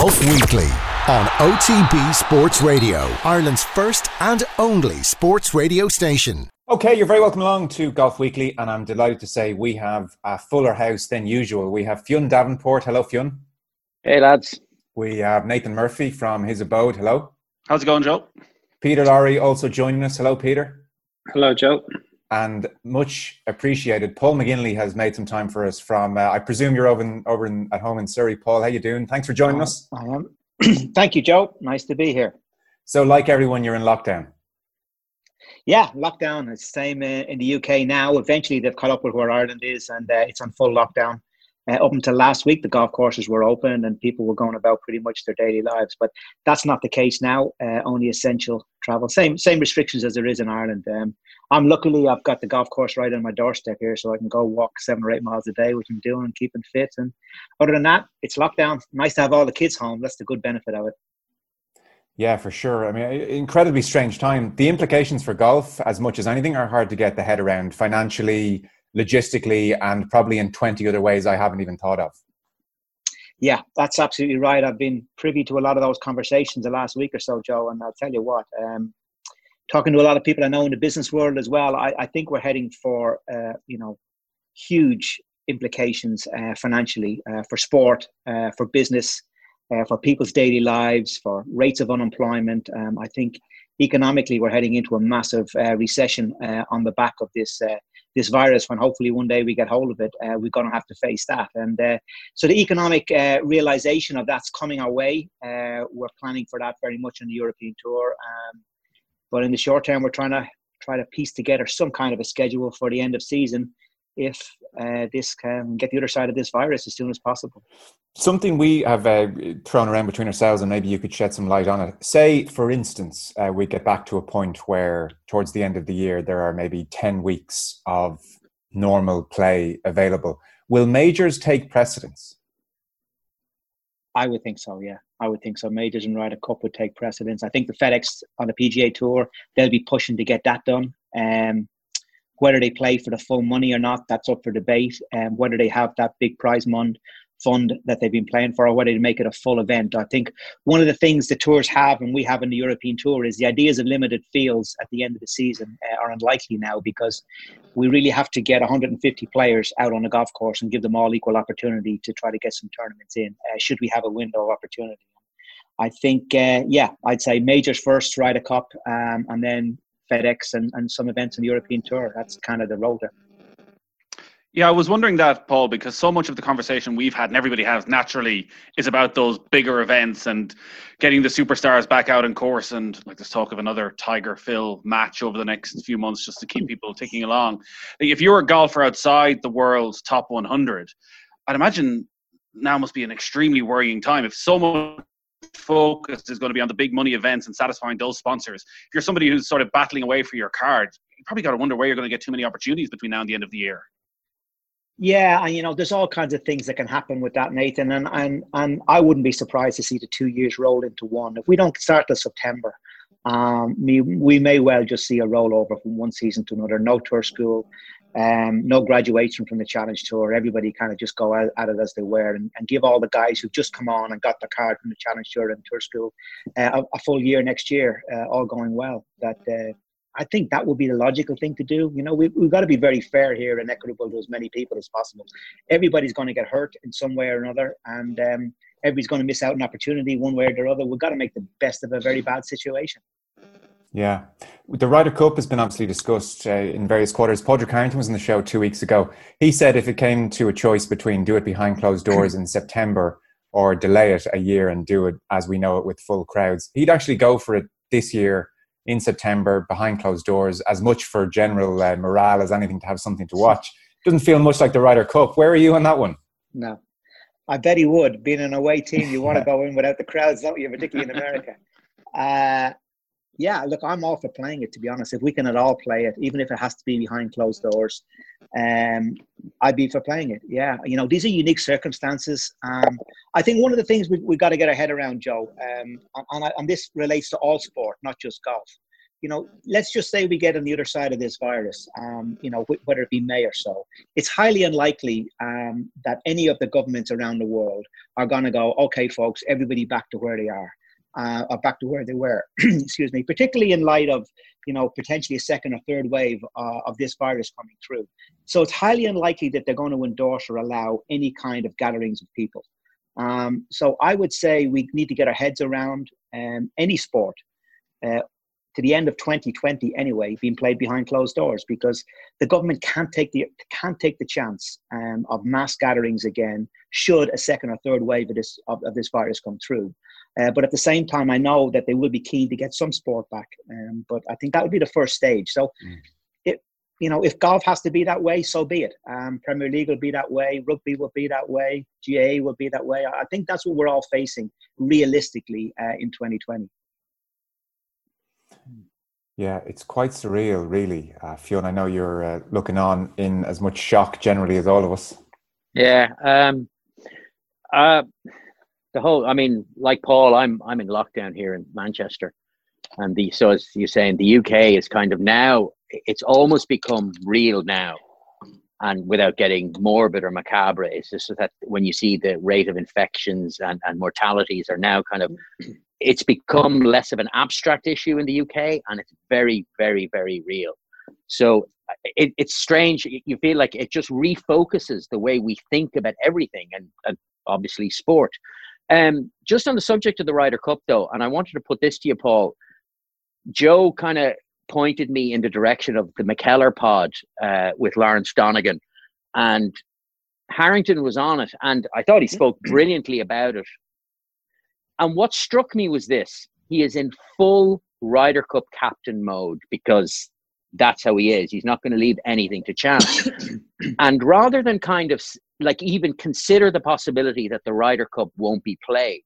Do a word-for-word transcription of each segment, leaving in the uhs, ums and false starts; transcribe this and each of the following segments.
Golf Weekly on O T B Sports Radio, Ireland's first and only sports radio station. Okay, you're very welcome along to Golf Weekly, and I'm delighted to say we have a fuller house than usual. We have Fionn Davenport. Hello, Fionn. Hey, lads. We have Nathan Murphy from his abode. Hello. How's it going, Joe? Peter Lowry also joining us. Hello, Peter. Hello, Joe. And much appreciated, Paul McGinley has made some time for us from, uh, I presume you're over, in, over in, at home in Surrey. Paul, how you doing? Thanks for joining uh, us. I am. Thank you, Joe. Nice to be here. So like everyone, you're in lockdown. Yeah, lockdown. It's the same uh, in the U K now. Eventually, they've caught up with where Ireland is, and uh, it's on full lockdown. Uh, up until last week, the golf courses were open and people were going about pretty much their daily lives. But that's not the case now. Uh, only essential travel. Same same restrictions as there is in Ireland. Um, I'm luckily, I've got the golf course right on my doorstep here, so I can go walk seven or eight miles a day, which I'm doing and keeping fit. And other than that, it's lockdown. Nice to have all the kids home. That's the good benefit of it. Yeah, for sure. I mean, incredibly strange time. The implications for golf, as much as anything, are hard to get the head around financially, logistically, and probably in twenty other ways I haven't even thought of. Yeah, that's absolutely right. I've been privy to a lot of those conversations the last week or so, Joe, and I'll tell you what, um, talking to a lot of people I know in the business world as well, I, I think we're heading for, uh, you know, huge implications uh, financially uh, for sport, uh, for business, uh, for people's daily lives, for rates of unemployment. Um, I think economically we're heading into a massive uh, recession uh, on the back of this uh, this virus. When hopefully one day we get hold of it, uh, we're going to have to face that. And uh, so the economic uh, realization of that's coming our way. Uh, we're planning for that very much on the European Tour. Um, but in the short term, we're trying to try to piece together some kind of a schedule for the end of season if uh, this can get the other side of this virus as soon as possible. Something we have uh, thrown around between ourselves, and maybe you could shed some light on it. Say, for instance, uh, we get back to a point where towards the end of the year, there are maybe ten weeks of normal play available. Will majors take precedence? I would think so, yeah. I would think so. Majors and Ryder Cup would take precedence. I think the FedEx on the P G A Tour, they'll be pushing to get that done. Um, whether they play for the full money or not, that's up for debate. Um, whether they have that big prize fund fund that they've been playing for, or whether they make it a full event. I think one of the things the tours have, and we have in the European Tour, is the ideas of limited fields at the end of the season uh, are unlikely now, because we really have to get one hundred fifty players out on the golf course and give them all equal opportunity to try to get some tournaments in, uh, should we have a window of opportunity. I think, uh, yeah, I'd say majors first, Ryder Cup, um, and then FedEx and, and some events in the European Tour. That's kind of the road there. Yeah, I was wondering that, Paul, because so much of the conversation we've had, and everybody has naturally, is about those bigger events and getting the superstars back out in course. And like there's talk of another Tiger Phil match over the next few months just to keep people ticking along. Like, if you're a golfer outside the world's top one hundred, I'd imagine now must be an extremely worrying time. If so much focus is going to be on the big money events and satisfying those sponsors, if you're somebody who's sort of battling away for your card, you probably got to wonder where you're going to get too many opportunities between now and the end of the year. Yeah, and you know, there's all kinds of things that can happen with that, Nathan, and and and I wouldn't be surprised to see the two years roll into one. If we don't start till September, um, we we may well just see a rollover from one season to another. No tour school, um, no graduation from the Challenge Tour. Everybody kind of just go at, at it as they were, and, and give all the guys who've just come on and got their card from the Challenge Tour and Tour School uh, a, a full year next year, uh, all going well. That. Uh, I think that would be the logical thing to do. You know, we, we've got to be very fair here and equitable to as many people as possible. Everybody's going to get hurt in some way or another, and um, everybody's going to miss out an opportunity one way or the other. We've got to make the best of a very bad situation. Yeah. The Ryder Cup has been obviously discussed uh, in various quarters. Padraig Harrington was on the show two weeks ago. He said if it came to a choice between do it behind closed doors in September or delay it a year and do it as we know it with full crowds, he'd actually go for it this year in September, behind closed doors, as much for general uh, morale as anything to have something to watch. Doesn't feel much like the Ryder Cup. Where are you on that one? No. I bet he would. Being an away team, you want to go in without the crowds, don't you? Particularly in America. Uh, yeah, look, I'm all for playing it, to be honest. If we can at all play it, even if it has to be behind closed doors, um, I'd be for playing it. Yeah, you know, these are unique circumstances. Um, I think one of the things we, we've got to get our head around, Joe, um, and, and this relates to all sport, not just golf. you know, let's just say we get on the other side of this virus, um, you know, wh- whether it be May or so, it's highly unlikely um, that any of the governments around the world are going to go, okay, folks, everybody back to where they are, uh, or back to where they were, excuse me, particularly in light of, you know, potentially a second or third wave uh, of this virus coming through. So it's highly unlikely that they're going to endorse or allow any kind of gatherings of people. Um, so I would say we need to get our heads around um, any sport uh, to the end of twenty twenty anyway, being played behind closed doors, because the government can't take the can't take the chance um, of mass gatherings again should a second or third wave of this of, of this virus come through. Uh, but at the same time, I know that they will be keen to get some sport back. Um, but I think that would be the first stage. So, mm. it, you know, if golf has to be that way, so be it. Um, Premier League will be that way. Rugby will be that way. G A A will be that way. I think that's what we're all facing realistically uh, in twenty twenty. Yeah, it's quite surreal, really. Uh, Fionn, I know you're uh, looking on in as much shock generally as all of us. Yeah. Um, uh, the whole, I mean, like Paul, I'm I'm in lockdown here in Manchester. And the so as you're saying, the U K is kind of now, it's almost become real now. And without getting morbid or macabre, it's just that when you see the rate of infections and, and mortalities are now kind of, it's become less of an abstract issue in the U K, and it's very, very, very real. So it, it's strange. You feel like it just refocuses the way we think about everything, and, and obviously sport. Um, just on the subject of the Ryder Cup, though, and I wanted to put this to you, Paul. Joe kind of pointed me in the direction of the McKellar pod uh, with Lawrence Donegan, and Harrington was on it, and I thought he spoke brilliantly about it. And what struck me was this: he is in full Ryder Cup captain mode, because that's how he is. He's not going to leave anything to chance. And rather than kind of like even consider the possibility that the Ryder Cup won't be played,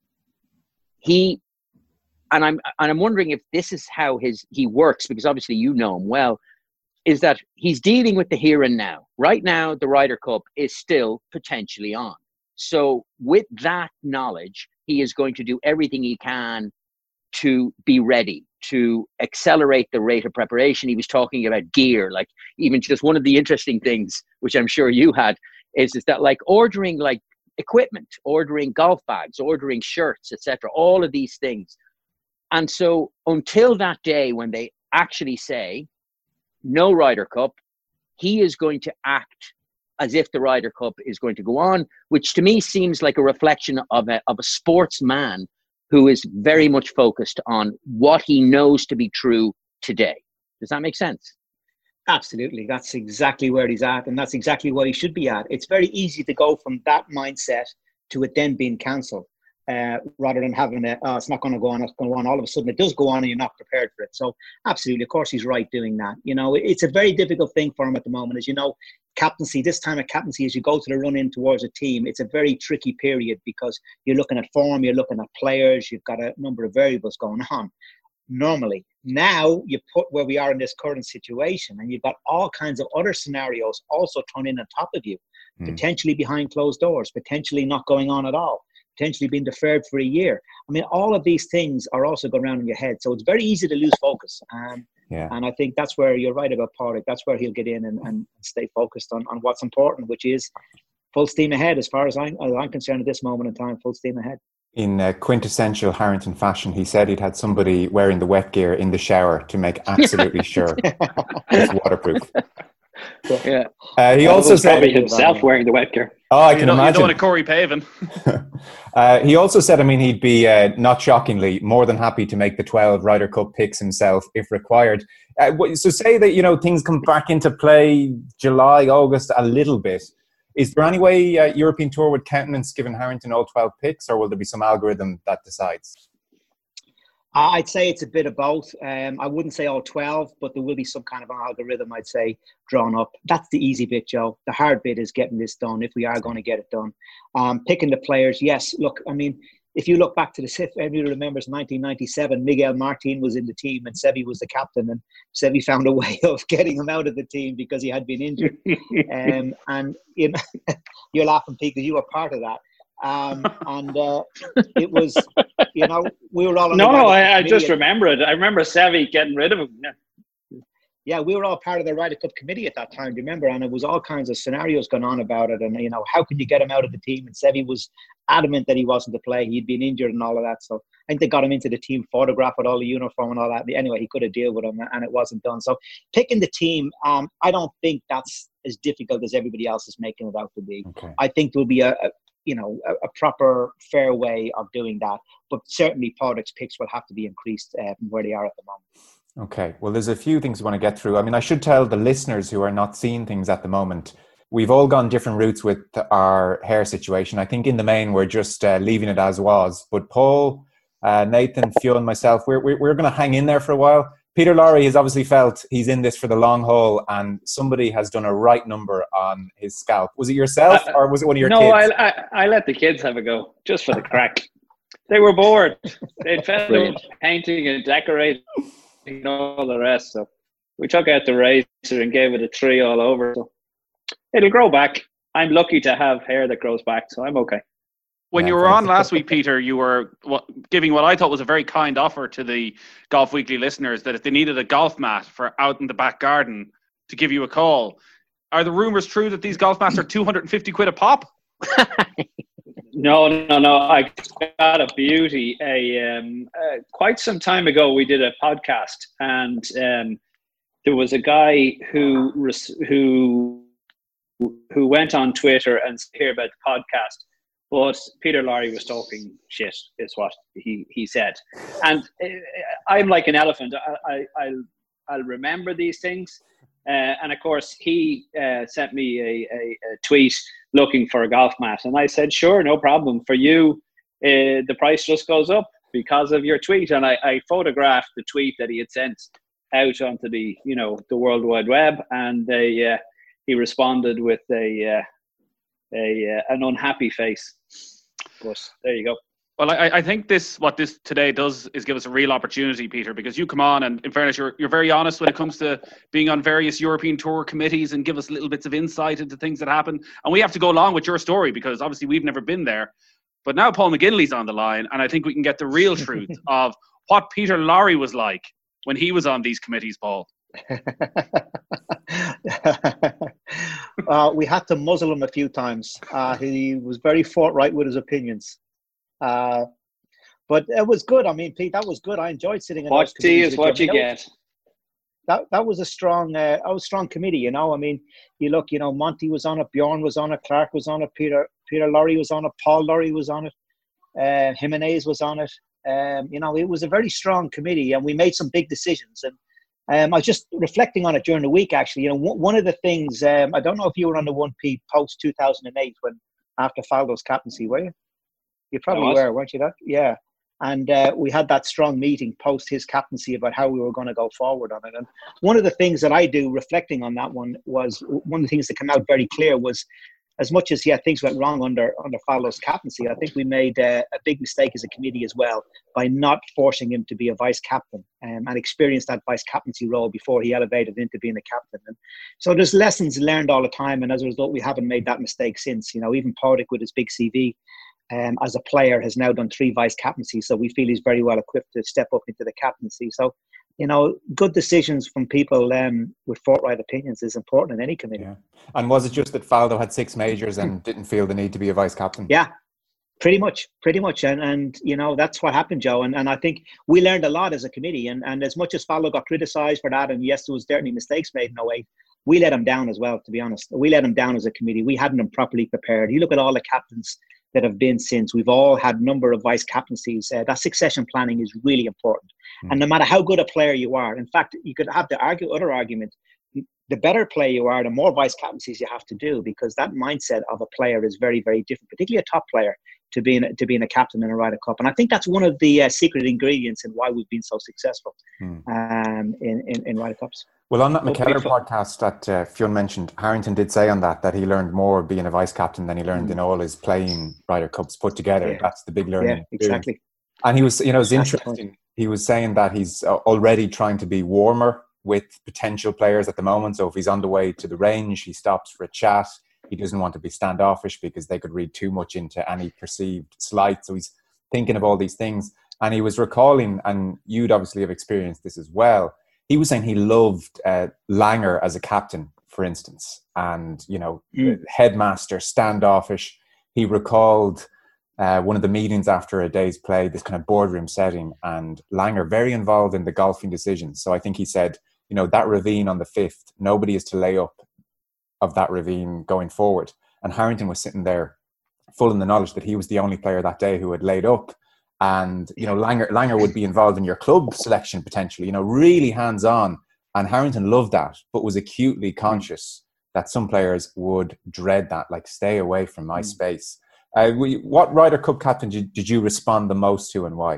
he and I'm and I'm wondering if this is how his he works, because obviously you know him well, is that he's dealing with the here and now. Right now, the Ryder Cup is still potentially on. So with that knowledge, he is going to do everything he can to be ready, to accelerate the rate of preparation. He was talking about gear, like even just one of the interesting things, which I'm sure you had, is, is that like ordering like equipment, ordering golf bags, ordering shirts, et cetera, all of these things. And so until that day when they actually say no Ryder Cup, he is going to act as if the Ryder Cup is going to go on, which to me seems like a reflection of a, of a sportsman who is very much focused on what he knows to be true today. Does that make sense? Absolutely. That's exactly where he's at, and that's exactly what he should be at. It's very easy to go from that mindset to it then being cancelled, uh, rather than having a, oh, it's not going to go on, it's going to go on. All of a sudden it does go on and you're not prepared for it. So absolutely, of course he's right doing that. You know, it's a very difficult thing for him at the moment. As you know, captaincy, this time of captaincy, as you go to the run in towards a team, it's a very tricky period, because you're looking at form, you're looking at players, you've got a number of variables going on. Normally, now you put where we are in this current situation, and you've got all kinds of other scenarios also thrown in on top of you, mm. potentially behind closed doors, potentially not going on at all, potentially being deferred for a year. I mean, all of these things are also going around in your head. So it's very easy to lose focus. Um, yeah. And I think that's where you're right about Pádraig. That's where he'll get in and, and stay focused on, on what's important, which is full steam ahead as far as I'm, as I'm concerned at this moment in time, full steam ahead. In uh, quintessential Harrington fashion, he said he'd had somebody wearing the wet gear in the shower to make absolutely sure it's waterproof. Yeah. Uh, he also said probably himself wearing the wet gear. Oh, I you can know, imagine. You don't want a Corey Pavin. uh, he also said, I mean, he'd be uh, not shockingly more than happy to make the twelve Ryder Cup picks himself if required. Uh, so say that, you know, things come back into play July, August a little bit. Is there any way uh, European Tour would countenance giving Harrington all twelve picks, or will there be some algorithm that decides? I'd say it's a bit of both. Um, I wouldn't say all twelve, but there will be some kind of an algorithm, I'd say, drawn up. That's the easy bit, Joe. The hard bit is getting this done, if we are going to get it done. Um, picking the players, yes. Look, I mean, if you look back to the, if anybody remembers nineteen ninety-seven, Miguel Martin was in the team and Seve was the captain, and Seve found a way of getting him out of the team because he had been injured. um, and you know, you're laughing, Pete, because you were part of that. Um, and uh, it was, you know, we were all on no, the no. Ryder Cup I, I just committee. remember it. I remember Sevi getting rid of him. Yeah. Yeah, we were all part of the Ryder Cup committee at that time, do you remember? And it was all kinds of scenarios going on about it. And, you know, how could you get him out of the team? And Sevi was adamant that he wasn't to play. He'd been injured and all of that. So I think they got him into the team photograph with all the uniform and all that. Anyway, he could have dealt with him, and it wasn't done. So picking the team, um, I don't think that's as difficult as everybody else is making it out to be. Okay. I think there'll be a, a you know, a, a proper, fair way of doing that. But certainly Padraig's picks will have to be increased uh, from where they are at the moment. Okay, well, there's a few things we want to get through. I mean, I should tell the listeners who are not seeing things at the moment, we've all gone different routes with our hair situation. I think in the main, we're just uh, leaving it as was. But Paul, uh, Nathan, Fionn, myself, we're, we're, we're going to hang in there for a while. Peter Lowry has obviously felt he's in this for the long haul, and somebody has done a right number on his scalp. Was it yourself or was it one of your no, kids? No, I, I, I let the kids have a go, just for the crack. They were bored. They'd felt painting and decorating and all the rest. So we took out the razor and gave it a tree all over. So it'll grow back. I'm lucky to have hair that grows back, so I'm okay. When Yeah, you were thanks. on last week, Peter, you were what, giving what I thought was a very kind offer to the Golf Weekly listeners that if they needed a golf mat for out in the back garden, to give you a call. Are the rumours true that these golf mats are two hundred fifty quid a pop? No, no, no. I got a beauty. A um, uh, quite some time ago, we did a podcast, and um, there was a guy who who who went on Twitter and heard about the podcast. But Peter Lowry was talking shit, is what he, he said. And I'm like an elephant. I, I, I'll, I'll remember these things. Uh, and of course, he uh, sent me a, a, a tweet looking for a golf mat. And I said, sure, no problem. For you, uh, the price just goes up because of your tweet. And I, I photographed the tweet that he had sent out onto the, you know, the World Wide Web. And they, uh, he responded with a... Uh, A uh, an unhappy face, but there you go. Well, I, I think this what this today does is give us a real opportunity, Peter, because you come on and in fairness, you're you're very honest when it comes to being on various European Tour committees and give us little bits of insight into things that happen. And we have to go along with your story because obviously we've never been there. But now Paul McGinley's on the line, and I think we can get the real truth of what Peter Lowry was like when he was on these committees, Paul. uh, we had to muzzle him a few times. Uh, he was very forthright with his opinions. Uh, but it was good. I mean, Pete, that was good. I enjoyed sitting in what those tea committees is with what you I mean, get. That that was a strong, uh, that was a strong committee. You know, I mean, you look, you know, Monty was on it, Bjorn was on it, Clark was on it, Peter Peter Lowry was on it, Paul Lowry was on it, uh, Jimenez was on it. Um, you know, it was a very strong committee, and we made some big decisions. And Um, I was just reflecting on it during the week, actually. You know, w- one of the things, um, I don't know if you were on the one P post two thousand eight when after Faldo's captaincy, were you? You probably were, weren't you? That yeah. And uh, we had that strong meeting post his captaincy about how we were going to go forward on it. And one of the things that I do, reflecting on that one, was one of the things that came out very clear was, as much as yeah things went wrong under under Faldo's captaincy, I think we made uh, a big mistake as a committee as well by not forcing him to be a vice captain um, and experience that vice captaincy role before he elevated into being a captain. And so there's lessons learned all the time, and as a result, we haven't made that mistake since. You know, even Padraig with his big C V um, as a player has now done three vice captaincies, so we feel he's very well equipped to step up into the captaincy. So, you know, good decisions from people um, with forthright opinions is important in any committee. Yeah. And was it just that Faldo had six majors and didn't feel the need to be a vice captain? Yeah, pretty much, pretty much. And, and you know, that's what happened, Joe. And, and I think we learned a lot as a committee. And, and as much as Faldo got criticised for that, and yes, there was certainly mistakes made in oh eight, we let him down as well, to be honest. We let him down as a committee. We hadn't him properly prepared. You look at all the captains that have been since. We've all had a number of vice captaincies. Uh, that succession planning is really important. Mm. And no matter how good a player you are, in fact, you could have the argue, other argument, the better player you are, the more vice captaincies you have to do, because that mindset of a player is very, very different, particularly a top player, to being, to being a captain in a Ryder Cup. And I think that's one of the uh, secret ingredients in why we've been so successful mm. um, in, in, in Ryder Cups. Well, on that McKellar podcast that uh, Fionn mentioned, Harrington did say on that that he learned more being a vice captain than he learned mm. in all his playing Ryder Cups put together. Yeah. That's the big learning. Yeah, exactly. And he was, you know, it's interesting. He was saying that he's already trying to be warmer with potential players at the moment. So if he's on the way to the range, he stops for a chat. he doesn't want to be standoffish because they could read too much into any perceived slight. So he's thinking of all these things. And he was recalling, and you'd obviously have experienced this as well, he was saying he loved uh, Langer as a captain, for instance, and, you know, mm. headmaster, standoffish. He recalled uh, one of the meetings after a day's play, this kind of boardroom setting, and Langer very involved in the golfing decisions. So I think he said, you know, that ravine on the fifth, nobody is to lay up of that ravine going forward. And Harrington was sitting there full in the knowledge that he was the only player that day who had laid up. And, you know, Langer, Langer would be involved in your club selection potentially, you know, really hands-on. And Harrington loved that, but was acutely conscious that some players would dread that, like, stay away from my mm. space. Uh, we, what Ryder Cup captain did, did you respond the most to, and why?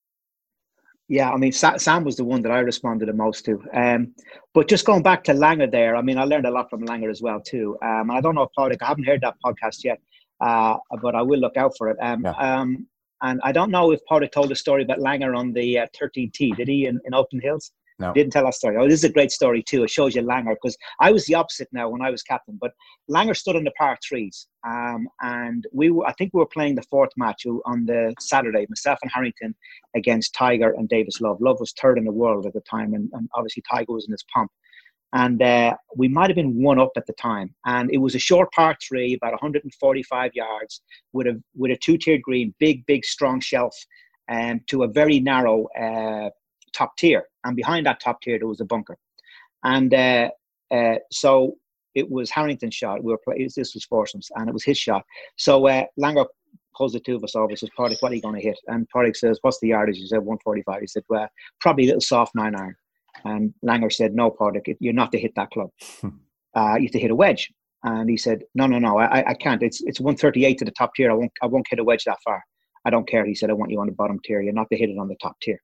Yeah, I mean, Sam was the one that I responded the most to. Um, but just going back to Langer there, I mean, I learned a lot from Langer as well, too. Um, and I don't know if Padraig, I haven't heard that podcast yet, uh, but I will look out for it. Um, yeah. um, and I don't know if Padraig told a story about Langer on the uh, thirteenth tee, did he, in, in Oakland Hills? No. Didn't tell that story. Oh, this is a great story too. It shows you Langer, because I was the opposite now when I was captain. But Langer stood on the par threes, um, and we were. I think we were playing the fourth match on the Saturday. Myself and Harrington against Tiger and Davis Love. Love was third in the world at the time, and, and obviously Tiger was in his pomp. And uh, we might have been one up at the time. And it was a short par three, about one hundred forty-five yards, with a with a two-tiered green, big, big, strong shelf, and um, to a very narrow Uh, top tier, and behind that top tier there was a bunker, and uh, uh, so it was Harrington's shot. We were playing. This was foursomes, and it was his shot. So uh, Langer pulls the two of us over. He says, "Padraig, what are you going to hit?" And Padraig says, "What's the yardage?" He said, one forty-five. He said, "Well, probably a little soft nine iron." And Langer said, "No, Padraig, you're not to hit that club. Uh, you have to hit a wedge." And he said, "No, no, no, I, I can't. It's it's one thirty-eight to the top tier. I won't I won't hit a wedge that far. I don't care." He said, "I want you on the bottom tier. You're not to hit it on the top tier."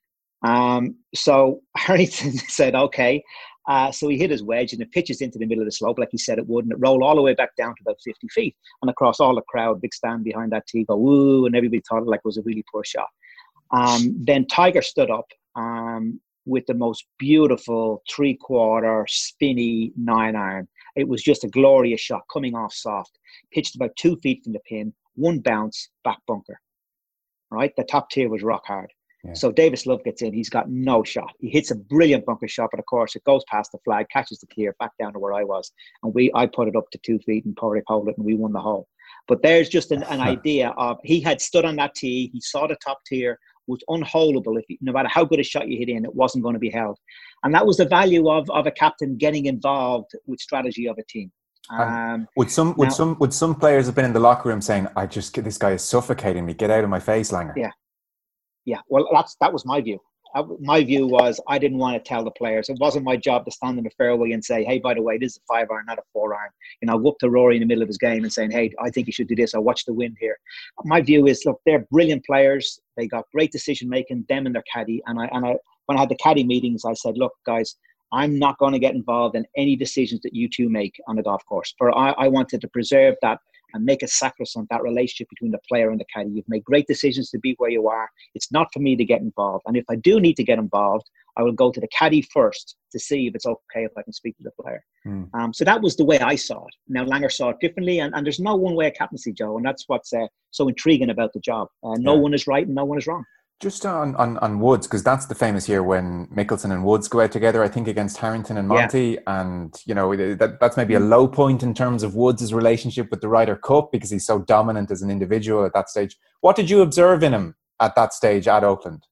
Um, so Harrington said, okay. Uh, so he hit his wedge, and it pitches into the middle of the slope like he said it would, and it rolled all the way back down to about fifty feet. And across all the crowd, big stand behind that tee, go, woo, and everybody thought it like it was a really poor shot. Um, then Tiger stood up um, with the most beautiful three-quarter spinny nine iron. It was just a glorious shot coming off soft. Pitched about two feet from the pin, one bounce, back bunker. Right? The top tier was rock hard. Yeah. So Davis Love gets in. He's got no shot. He hits a brilliant bunker shot, but of course it goes past the flag, catches the clear, back down to where I was, and we I put it up to two feet and Padraig held it, and we won the hole. But there's just an, an idea of he had stood on that tee. He saw the top tier was unholdable. If you, no matter how good a shot you hit in, it wasn't going to be held, and that was the value of of a captain getting involved with strategy of a team. Um, would some would now, some would some players have been in the locker room saying, "I just this guy is suffocating me. Get out of my face, Langer." Yeah. Yeah, well, that's that was my view. I, my view was I didn't want to tell the players. It wasn't my job to stand in the fairway and say, hey, by the way, this is a five iron, not a four iron. You know, go up to Rory in the middle of his game and saying, hey, I think you should do this. I watch the wind here. My view is, look, they're brilliant players. They got great decision making, them and their caddy. And I and I when I had the caddy meetings, I said, look, guys, I'm not going to get involved in any decisions that you two make on the golf course. For I, I wanted to preserve that and make it sacrosanct, that relationship between the player and the caddy. You've made great decisions to be where you are. It's not for me to get involved. And if I do need to get involved, I will go to the caddy first to see if it's okay if I can speak to the player. Mm. Um, so that was the way I saw it. Now, Langer saw it differently, and, and there's no one way of captaincy, Joe, and that's what's uh, so intriguing about the job. Uh, no yeah. one is right and no one is wrong. Just on, on, on Woods, because that's the famous year when Mickelson and Woods go out together, I think, against Harrington and Monty. Yeah. And, you know, that, that's maybe a low point in terms of Woods' relationship with the Ryder Cup because he's so dominant as an individual at that stage. What did you observe in him at that stage at Oakland?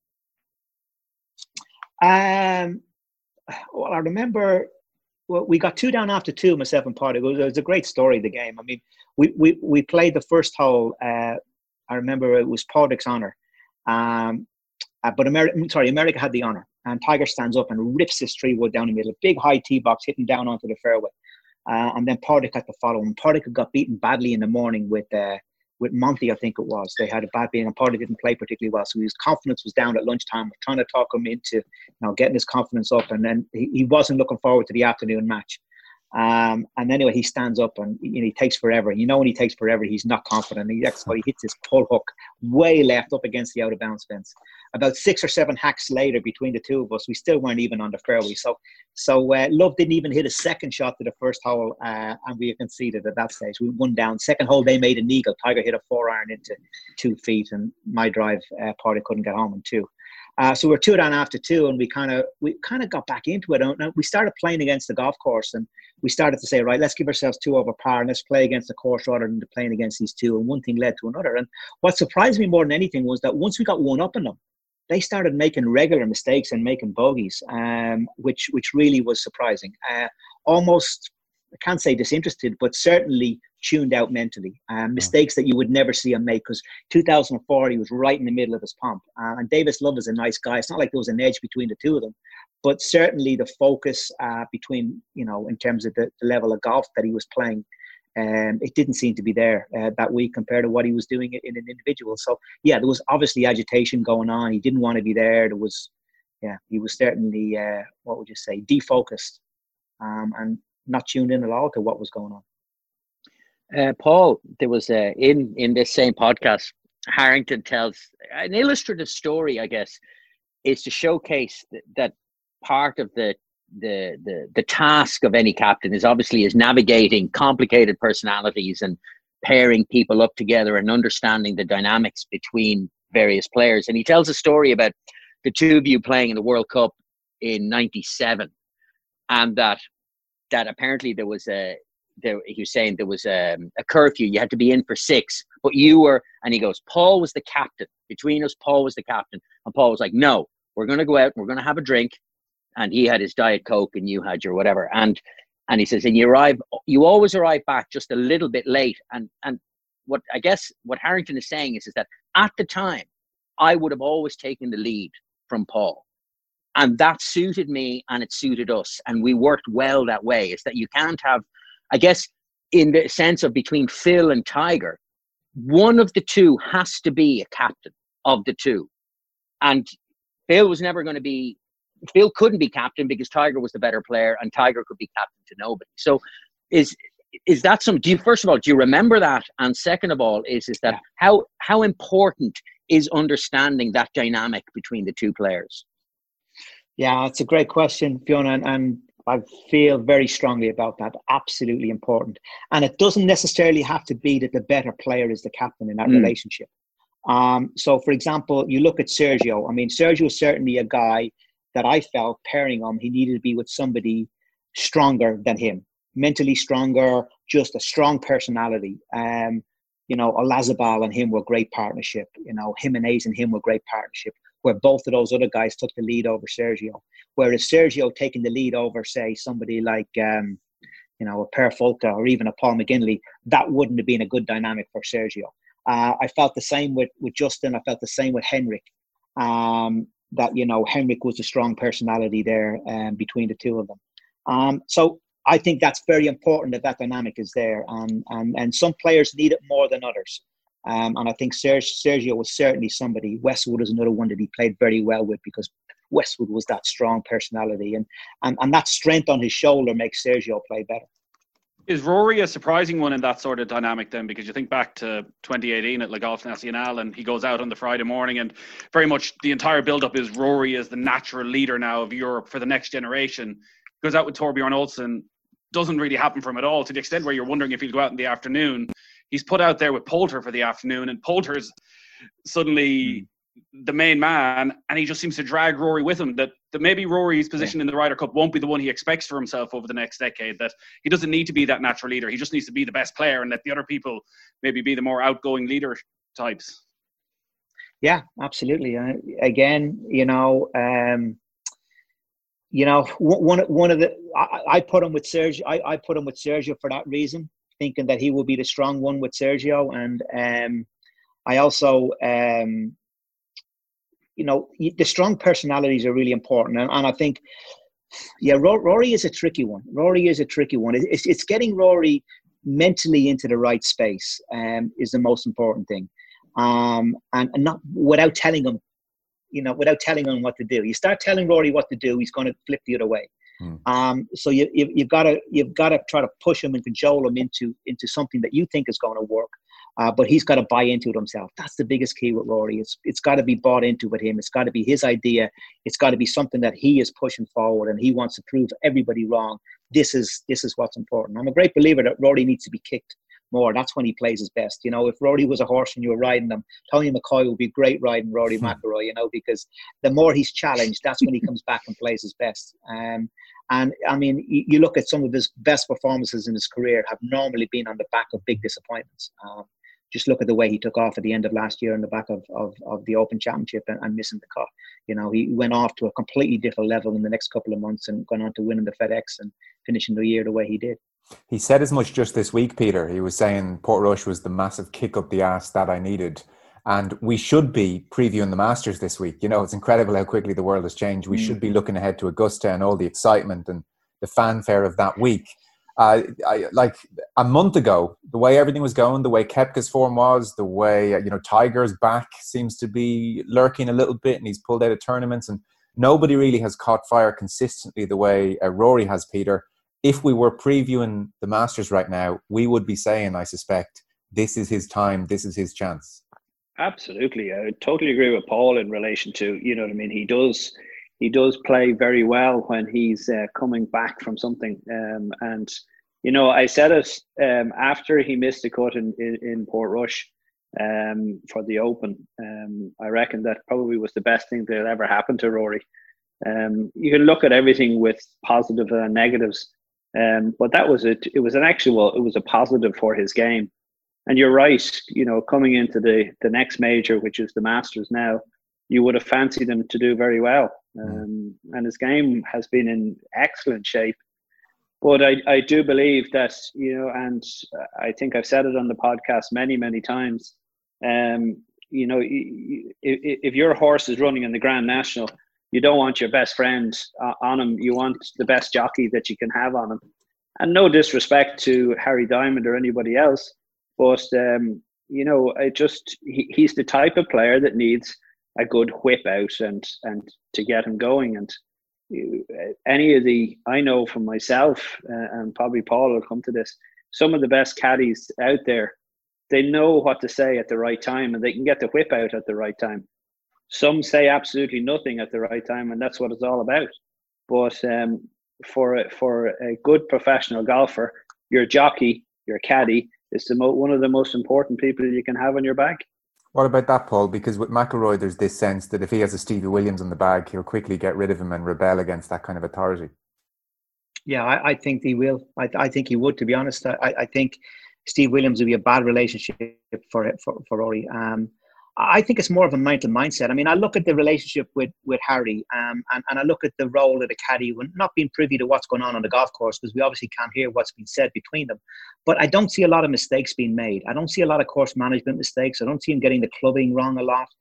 Um, well, I remember well, we got two down after two, myself and Padraig. It was, it was a great story, the game. I mean, we, we, we played the first hole. Uh, I remember it was Padraig's honour. Um, uh, but America, sorry, America had the honor, and Tiger stands up and rips this three wood down the middle, a big high tee box hitting down onto the fairway, uh, and then Padraig had to follow him. Padraig got beaten badly in the morning with uh, with Monty, I think it was. They had a bad beating, and Padraig didn't play particularly well, so his confidence was down at lunchtime. We're trying to talk him into, you know, getting his confidence up, and then he, he wasn't looking forward to the afternoon match. Um, and anyway, he stands up and you know, he takes forever. You know, when he takes forever, he's not confident. He, that's why he hits his pull hook way left up against the out of bounds fence. About six or seven hacks later, between the two of us, we still weren't even on the fairway. So, so uh, Love didn't even hit a second shot to the first hole, uh, and we conceded at that stage. We won down. Second hole, they made an eagle. Tiger hit a four iron into two feet, and my drive uh, party couldn't get home in two. Uh, so we're two down after two, and we kind of we kind of got back into it. And we started playing against the golf course, and we started to say, right, let's give ourselves two over par, and let's play against the course rather than playing against these two. And one thing led to another. And what surprised me more than anything was that once we got one up on them, they started making regular mistakes and making bogeys, um, which which really was surprising. Uh, almost, I can't say disinterested, but certainly tuned out mentally. Um, mistakes that you would never see him make, because two thousand four, he was right in the middle of his pomp. Uh, and Davis Love is a nice guy. It's not like there was an edge between the two of them, but certainly the focus uh, between, you know, in terms of the, the level of golf that he was playing, um, it didn't seem to be there uh, that week compared to what he was doing in an individual. So, yeah, there was obviously agitation going on. He didn't want to be there. There was, yeah, he was certainly, uh, what would you say, defocused um, and not tuned in at all to what was going on. Uh, Paul, there was uh, in in this same podcast, Harrington tells an illustrative story, I guess, is to showcase that, that part of the, the the the task of any captain is obviously is navigating complicated personalities and pairing people up together and understanding the dynamics between various players. And he tells a story about the two of you playing in the World Cup in ninety-seven, and that that apparently there was a There, he was saying there was a, a curfew. You had to be in for six, but you were, and he goes, Paul was the captain. Between us, Paul was the captain. And Paul was like, no, we're going to go out and we're going to have a drink. And he had his Diet Coke and you had your whatever. And and he says, and you arrive, you always arrive back just a little bit late. And and what I guess what Harrington is saying is, is that at the time, I would have always taken the lead from Paul. And that suited me and it suited us. And we worked well that way. Is that you can't have, I guess, in the sense of between Phil and Tiger, one of the two has to be a captain of the two. And Phil was never going to be, Phil couldn't be captain because Tiger was the better player and Tiger could be captain to nobody. So is is that some, do you, first of all, do you remember that? And second of all, is, is that yeah. how, how important is understanding that dynamic between the two players? Yeah, it's a great question, Fiona, and, and I feel very strongly about that. Absolutely important. And it doesn't necessarily have to be that the better player is the captain in that mm. relationship. Um, so, for example, you look at Sergio. I mean, Sergio is certainly a guy that I felt pairing him, he needed to be with somebody stronger than him. Mentally stronger, just a strong personality. Um, you know, Olazabal and him were great partnership. You know, Jimenez and him were great partnership, where both of those other guys took the lead over Sergio. Whereas Sergio taking the lead over, say, somebody like, um, you know, a Per Fulka or even a Paul McGinley, that wouldn't have been a good dynamic for Sergio. Uh, I felt the same with, with Justin. I felt the same with Henrik. Um, that, you know, Henrik was a strong personality there um, between the two of them. Um, so I think that's very important that that dynamic is there. And, and, and some players need it more than others. Um, and I think Sergio, Sergio was certainly somebody. Westwood is another one that he played very well with because Westwood was that strong personality. And, and, and that strength on his shoulder makes Sergio play better. Is Rory a surprising one in that sort of dynamic then? Because you think back to twenty eighteen at Le Golf National and he goes out on the Friday morning and very much the entire build-up is Rory is the natural leader now of Europe for the next generation. Goes out with Torbjorn Olsen. Doesn't really happen for him at all, to the extent where you're wondering if he'll go out in the afternoon. He's put out there with Poulter for the afternoon, and Poulter's suddenly the main man, and he just seems to drag Rory with him. That, that maybe Rory's position in the Ryder Cup won't be the one he expects for himself over the next decade, that he doesn't need to be that natural leader. He just needs to be the best player and let the other people maybe be the more outgoing leader types. Yeah, absolutely. Uh, again, you know, um, you know, one one of the I, I put him with Sergio. I, I put him with Sergio for that reason, thinking that he will be the strong one with Sergio. And um, I also, um, you know, the strong personalities are really important. And, and I think, yeah, Rory is a tricky one. Rory is a tricky one. It's it's getting Rory mentally into the right space um, is the most important thing, um, and, and not without telling him. You know, without telling him what to do. You start telling Rory what to do, he's going to flip the other way. Mm. Um, so you, you, you've got to you've got to try to push him and cajole him into into something that you think is going to work. Uh, but he's got to buy into it himself. That's the biggest key with Rory. It's it's got to be bought into with him. It's got to be his idea. It's got to be something that he is pushing forward, and he wants to prove everybody wrong. This is this is what's important. I'm a great believer that Rory needs to be kicked more. That's when he plays his best. You know, if Rory was a horse and you were riding him, Tony McCoy would be great riding Rory McIlroy. You know, because the more he's challenged, that's when he comes back and plays his best. Um, and I mean, you, you look at some of his best performances in his career have normally been on the back of big disappointments. Um, Just look at the way he took off at the end of last year on the back of, of, of the Open Championship and, and missing the cut. You know, he went off to a completely different level in the next couple of months and gone on to winning the FedEx and finishing the year the way he did. He said as much just this week, Peter. He was saying Portrush was the massive kick up the ass that I needed. And we should be previewing the Masters this week. You know, it's incredible how quickly the world has changed. We mm. should be looking ahead to Augusta and all the excitement and the fanfare of that week. Uh, I, like a month ago, the way everything was going, the way Koepka's form was, the way, you know, Tiger's back seems to be lurking a little bit and he's pulled out of tournaments and nobody really has caught fire consistently the way uh, Rory has, Peter. If we were previewing the Masters right now, we would be saying, I suspect, this is his time, this is his chance. Absolutely. I totally agree with Paul in relation to, you know what I mean, he does... He does play very well when he's uh, coming back from something. Um, and, you know, I said it um, after he missed the cut in, in, in Portrush um, for the Open. Um, I reckon that probably was the best thing that ever happened to Rory. Um, you can look at everything with positive and negatives. Um, but that was it. It was an actual, it was a positive for his game. And you're right, you know, coming into the, the next major, which is the Masters now, you would have fancied him to do very well. Um, and his game has been in excellent shape. But I, I do believe that, you know, and I think I've said it on the podcast many, many times, um, you know, if, if your horse is running in the Grand National, you don't want your best friend on him. You want the best jockey that you can have on him. And no disrespect to Harry Diamond or anybody else, but, um, you know, I just he, he's the type of player that needs a good whip out and and to get him going. And you, any of the, I know from myself, uh, and probably Paul will come to this, some of the best caddies out there, they know what to say at the right time and they can get the whip out at the right time. Some say absolutely nothing at the right time, and that's what it's all about. But um, for a, for a good professional golfer, your jockey, your caddy, is the mo- one of the most important people you can have on your bag. What about that, Paul? Because with McIlroy, there's this sense that if he has a Stevie Williams on the bag, he'll quickly get rid of him and rebel against that kind of authority. Yeah, I, I think he will. I, I think he would, to be honest. I, I think Steve Williams would be a bad relationship for for, for Rory. Um, I think it's more of a mental mindset. I mean, I look at the relationship with, with Harry um, and, and I look at the role of the caddy when not being privy to what's going on on the golf course, because we obviously can't hear what's been said between them. But I don't see a lot of mistakes being made. I don't see a lot of course management mistakes. I don't see him getting the clubbing wrong a lot.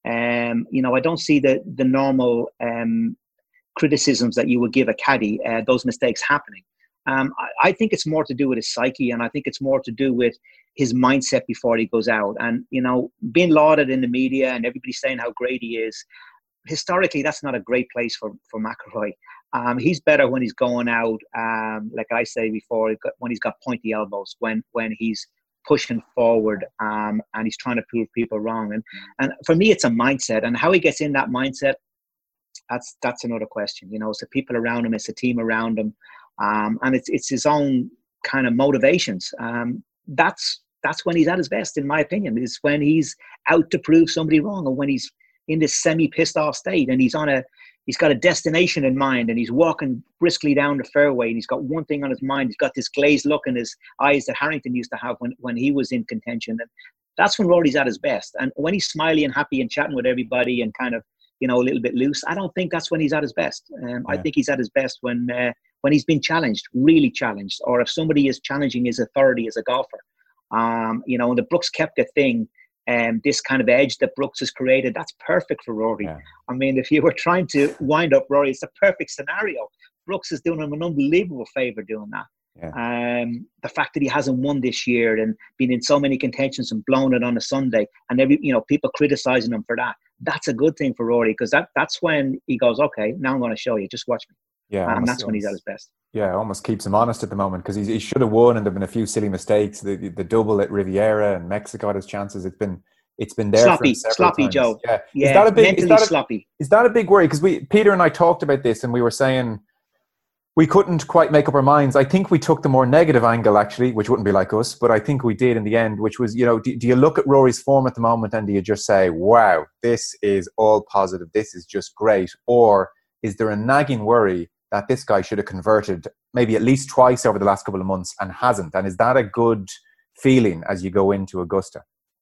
Um, you know, I don't see the, the normal um, criticisms that you would give a caddy, uh, those mistakes happening. Um, I, I think it's more to do with his psyche, and I think it's more to do with his mindset before he goes out. And, you know, being lauded in the media and everybody saying how great he is, historically, that's not a great place for, for McIlroy. Um, he's better when he's going out, um, like I say before, when he's got pointy elbows, when when he's pushing forward um, and he's trying to prove people wrong. And and for me, it's a mindset. And how he gets in that mindset, that's that's another question. You know, it's the people around him, it's the team around him. Um, and it's it's his own kind of motivations. Um, that's that's when he's at his best, in my opinion. Is when he's out to prove somebody wrong, or when he's in this semi-pissed off state, and he's on a he's got a destination in mind, and he's walking briskly down the fairway, and he's got one thing on his mind. He's got this glazed look in his eyes that Harrington used to have when when he was in contention. And that's when Rory's at his best. And when he's smiley and happy and chatting with everybody and kind of, you know, a little bit loose, I don't think that's when he's at his best. Um, yeah. I think he's at his best when uh, when he's been challenged, really challenged, or if somebody is challenging his authority as a golfer. Um, you know, and the Brooks Koepka thing, and um, this kind of edge that Brooks has created, that's perfect for Rory. Yeah. I mean, if you were trying to wind up Rory, it's a perfect scenario. Brooks is doing him an unbelievable favour doing that. Yeah. Um, the fact that he hasn't won this year and been in so many contentions and blown it on a Sunday, and every you know people criticising him for that, that's a good thing for Rory, because that that's when he goes, okay, now I'm going to show you. Just watch me. Yeah, and almost, that's when he's at almost, his best. yeah, almost keeps him honest at the moment because he should have won, and there've been a few silly mistakes. The the double at Riviera and Mexico had his chances. It's been it's been there for him Sloppy, several sloppy, times. Joe. Yeah, is Yeah, that a big? Is mentally that a, sloppy. is that a big worry? Because we Peter and I talked about this, and we were saying we couldn't quite make up our minds. I think we took the more negative angle, actually, which wouldn't be like us, but I think we did in the end, which was, you know, do, do you look at Rory's form at the moment and do you just say, wow, this is all positive, this is just great? Or is there a nagging worry that this guy should have converted maybe at least twice over the last couple of months and hasn't? And is that a good feeling as you go into Augusta?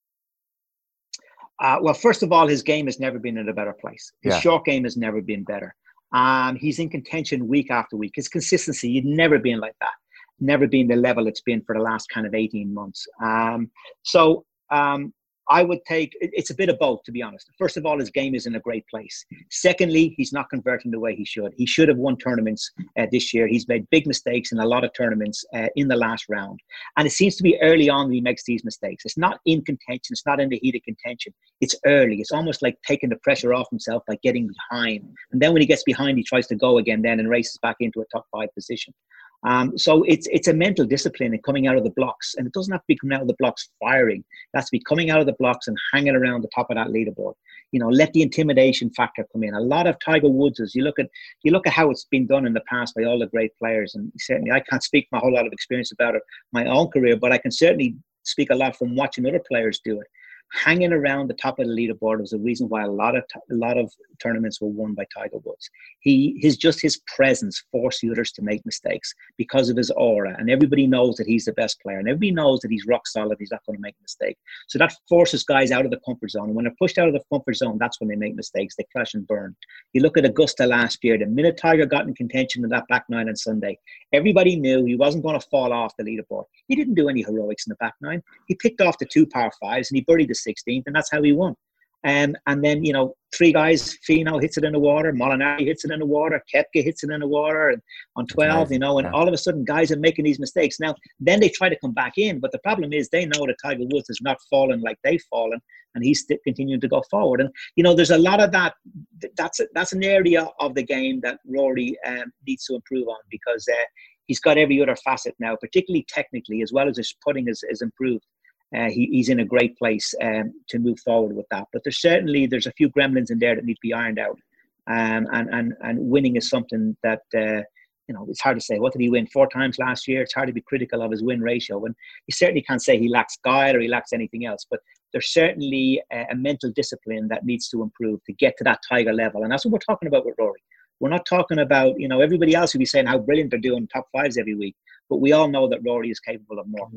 Uh, well, first of all, his game has never been in a better place. His Yeah. short game has never been better. Um, he's in contention week after week. His consistency, you'd never been like that. Never been the level it's been for the last kind of eighteen months. Um, so um, I would take, it's a bit of both, to be honest. First of all, his game is in a great place. Secondly, he's not converting the way he should. He should have won tournaments uh, this year. He's made big mistakes in a lot of tournaments uh, in the last round. And it seems to be early on that he makes these mistakes. It's not in contention. It's not in the heat of contention. It's early. It's almost like taking the pressure off himself by getting behind. And then when he gets behind, he tries to go again then and races back into a top five position. Um, so it's it's a mental discipline and coming out of the blocks. And it doesn't have to be coming out of the blocks firing. It has to be coming out of the blocks and hanging around the top of that leaderboard. You know, let the intimidation factor come in. A lot of Tiger Woods, you look at you look at how it's been done in the past by all the great players. And certainly I can't speak from a whole lot of experience about it, my own career, but I can certainly speak a lot from watching other players do it. Hanging around the top of the leaderboard was the reason why a lot of a lot of tournaments were won by Tiger Woods. He his just his presence forced the others to make mistakes because of his aura, and everybody knows that he's the best player, and everybody knows that he's rock solid. He's not going to make a mistake. So that forces guys out of the comfort zone. And when they're pushed out of the comfort zone, that's when they make mistakes. They crash and burn. You look at Augusta last year. The minute Tiger got in contention in that back nine on Sunday, everybody knew he wasn't going to fall off the leaderboard. He didn't do any heroics in the back nine. He picked off the two par fives and he birdied the sixteenth, and that's how he won. Um, and then, you know, three guys, Finau hits it in the water, Molinari hits it in the water, Koepka hits it in the water, and on twelve, you know, and yeah. all of a sudden guys are making these mistakes. Now, then they try to come back in, but the problem is they know that Tiger Woods has not fallen like they've fallen, and he's still continuing to go forward. And, you know, there's a lot of that. That's a, that's an area of the game that Rory um, needs to improve on, because uh, he's got every other facet now, particularly technically, as well as his putting is, is improved. Uh, he, he's in a great place um, to move forward with that. But there's certainly, there's a few gremlins in there that need to be ironed out. Um, and, and, and winning is something that, uh, you know, it's hard to say. What did he win? Four times last year? It's hard to be critical of his win ratio. And you certainly can't say he lacks guile or he lacks anything else. But there's certainly a, a mental discipline that needs to improve to get to that Tiger level. And that's what we're talking about with Rory. We're not talking about, you know, everybody else will be saying how brilliant they're doing top fives every week. But we all know that Rory is capable of more.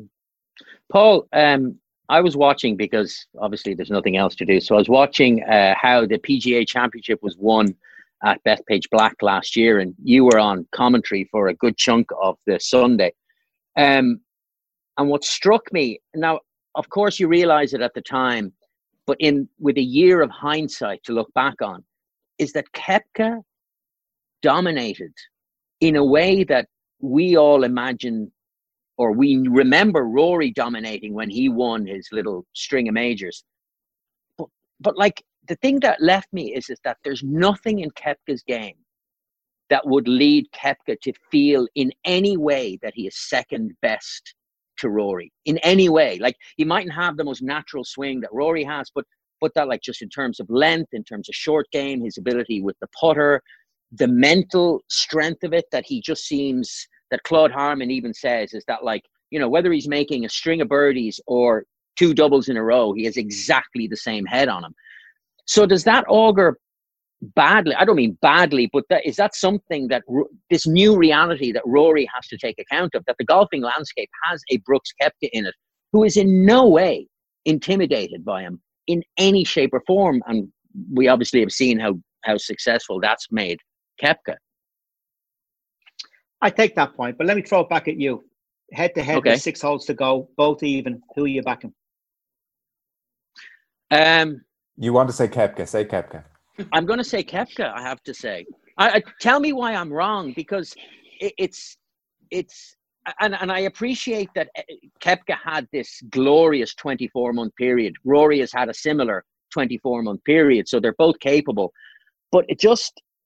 Paul, um, I was watching, because obviously there's nothing else to do. So I was watching uh, how the P G A Championship was won at Bethpage Black last year, and you were on commentary for a good chunk of the Sunday. Um, and what struck me, now, of course, you realize it at the time, but in with a year of hindsight to look back on, is that Koepka dominated in a way that we all imagine, or we remember Rory dominating when he won his little string of majors. But, but like, the thing that left me is, is that there's nothing in Koepka's game that would lead Koepka to feel in any way that he is second best to Rory. In any way. Like, he mightn't have the most natural swing that Rory has, but, but that, like, just in terms of length, in terms of short game, his ability with the putter, the mental strength of it, that he just seems... that Claude Harmon even says is that, like, you know, whether he's making a string of birdies or two doubles in a row, he has exactly the same head on him. So does that augur badly? I don't mean badly, but that, is that something that this new reality that Rory has to take account of, that the golfing landscape has a Brooks Koepka in it, who is in no way intimidated by him in any shape or form? And we obviously have seen how, how successful that's made Koepka. I take that point, but let me throw it back at you. Head to head, okay. With six holes to go, both even. Who are you backing? Um, you want to say Koepka? Say Koepka. I'm going to say Koepka. I have to say. I, I, tell me why I'm wrong, because it, it's it's and and I appreciate that Koepka had this glorious twenty-four month period. Rory has had a similar twenty-four month period, so they're both capable. But it just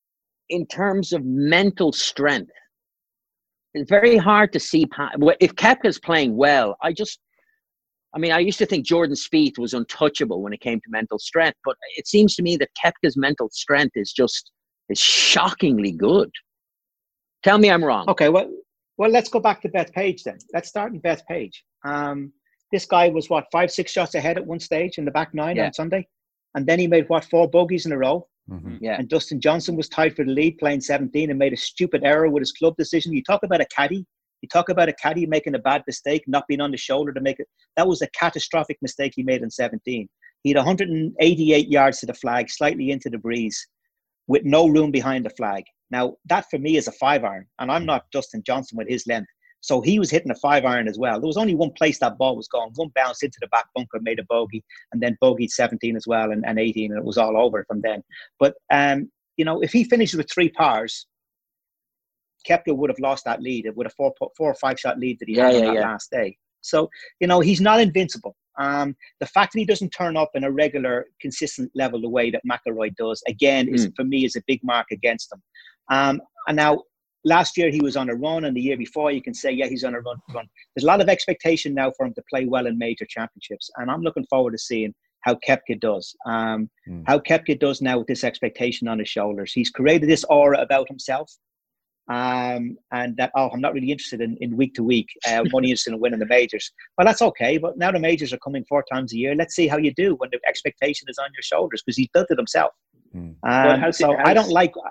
in terms of mental strength, it's very hard to see. If Koepka's playing well, I just, I mean, I used to think Jordan Spieth was untouchable when it came to mental strength, but it seems to me that Koepka's mental strength is just, is shockingly good. Tell me I'm wrong. Okay, well, well, let's go back to Bethpage then. Let's start in Bethpage. Um, this guy was, what, five, six shots ahead at one stage in the back nine yeah. on Sunday? And then he made, what, four bogeys in a row? Mm-hmm. Yeah. And Dustin Johnson was tied for the lead playing seventeen and made a stupid error with his club decision. You talk about a caddy. You talk about a caddy making a bad mistake, not being on the shoulder to make it. That was a catastrophic mistake he made in seventeen. He had one hundred eighty-eight yards to the flag, slightly into the breeze, with no room behind the flag. Now, that for me is a five iron, and I'm not Dustin Johnson with his length. So he was hitting a five iron as well. There was only one place that ball was going. One bounce into the back bunker, made a bogey, and then bogeyed seventeen as well, and, and eighteen, and it was all over from then. But, um, you know, if he finishes with three pars, Koepka would have lost that lead. It would have four, four or five shot lead that he yeah, had yeah, on that yeah. last day. So, you know, he's not invincible. Um, the fact that he doesn't turn up in a regular, consistent level the way that McIlroy does, again, is Mm. for me, is a big mark against him. Um, and now, last year he was on a run, and the year before you can say, yeah, he's on a run. run. There's a lot of expectation now for him to play well in major championships, and I'm looking forward to seeing how Koepka does. Um, mm. How Koepka does now with this expectation on his shoulders. He's created this aura about himself. Um, and that, oh, I'm not really interested in, in week to week. Uh, I'm only interested in winning the majors. Well, that's okay. But now the majors are coming four times a year. Let's see how you do when the expectation is on your shoulders, because he's built it himself. Mm. Um, has, so has, I don't like.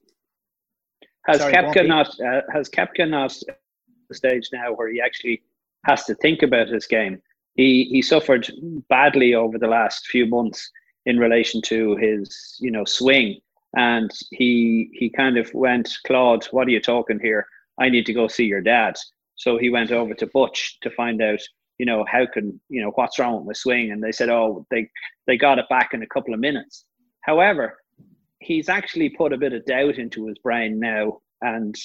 Has sorry, Koepka not? Uh, has Koepka not the stage now where he actually has to think about his game? He he suffered badly over the last few months in relation to his, you know, swing. And he he kind of went, Claude, what are you talking here? I need to go see your dad. So he went over to Butch to find out, you know, how can, you know, what's wrong with my swing? And they said, oh, they, they got it back in a couple of minutes. However, he's actually put a bit of doubt into his brain now. And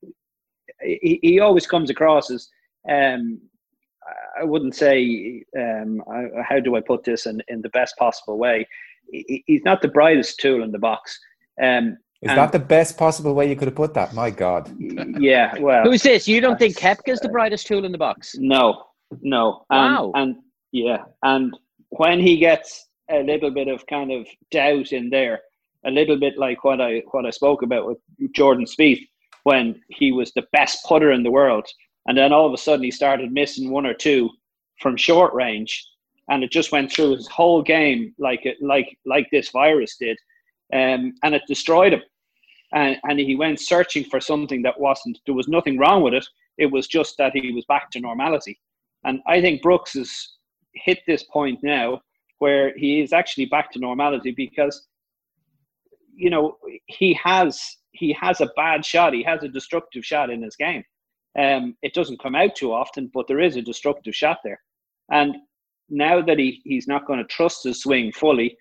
he, he always comes across as, um, I wouldn't say, um, I, how do I put this in, in the best possible way? He, he's not the brightest tool in the box. Um, Is that the best possible way you could have put that? My God. Yeah, well. Who's this? You don't think Koepka's the brightest tool in the box? No, no. And, wow. And yeah, and when he gets a little bit of kind of doubt in there, a little bit like what I what I spoke about with Jordan Spieth, when he was the best putter in the world, and then all of a sudden he started missing one or two from short range, and it just went through his whole game like it like like this virus did. Um, and it destroyed him, and and he went searching for something that wasn't. There was nothing wrong with it. It was just that he was back to normality. And I think Brooks has hit this point now where he is actually back to normality, because, you know, he has he has a bad shot. He has a destructive shot in his game. Um, it doesn't come out too often, but there is a destructive shot there. And now that he he's not going to trust his swing fully.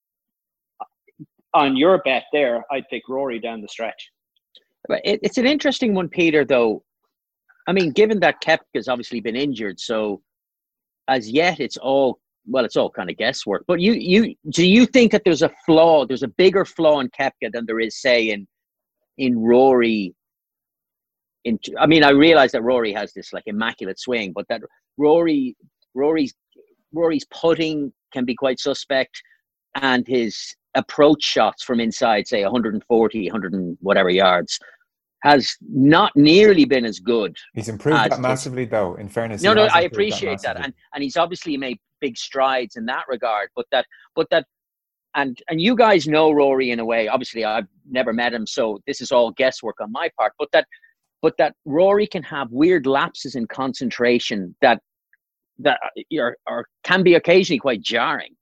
On your bet there, I'd pick Rory down the stretch. It, it's an interesting one, Peter, though. I mean, given that Koepka's obviously been injured, so as yet it's all, well, it's all kind of guesswork. But you, you, do you think that there's a flaw, there's a bigger flaw in Koepka than there is, say, in in Rory? In, I mean, I realize that Rory has this like immaculate swing, but that Rory, Rory's, Rory's putting can be quite suspect, and his approach shots from inside, say one hundred forty, one hundred and whatever yards, has not nearly been as good. He's improved that massively, his, though, in fairness. No, no, I appreciate that. that. And and he's obviously made big strides in that regard. But that, but that, and and you guys know Rory in a way. Obviously, I've never met him, so this is all guesswork on my part. But that, but that Rory can have weird lapses in concentration that that are, are can be occasionally quite jarring.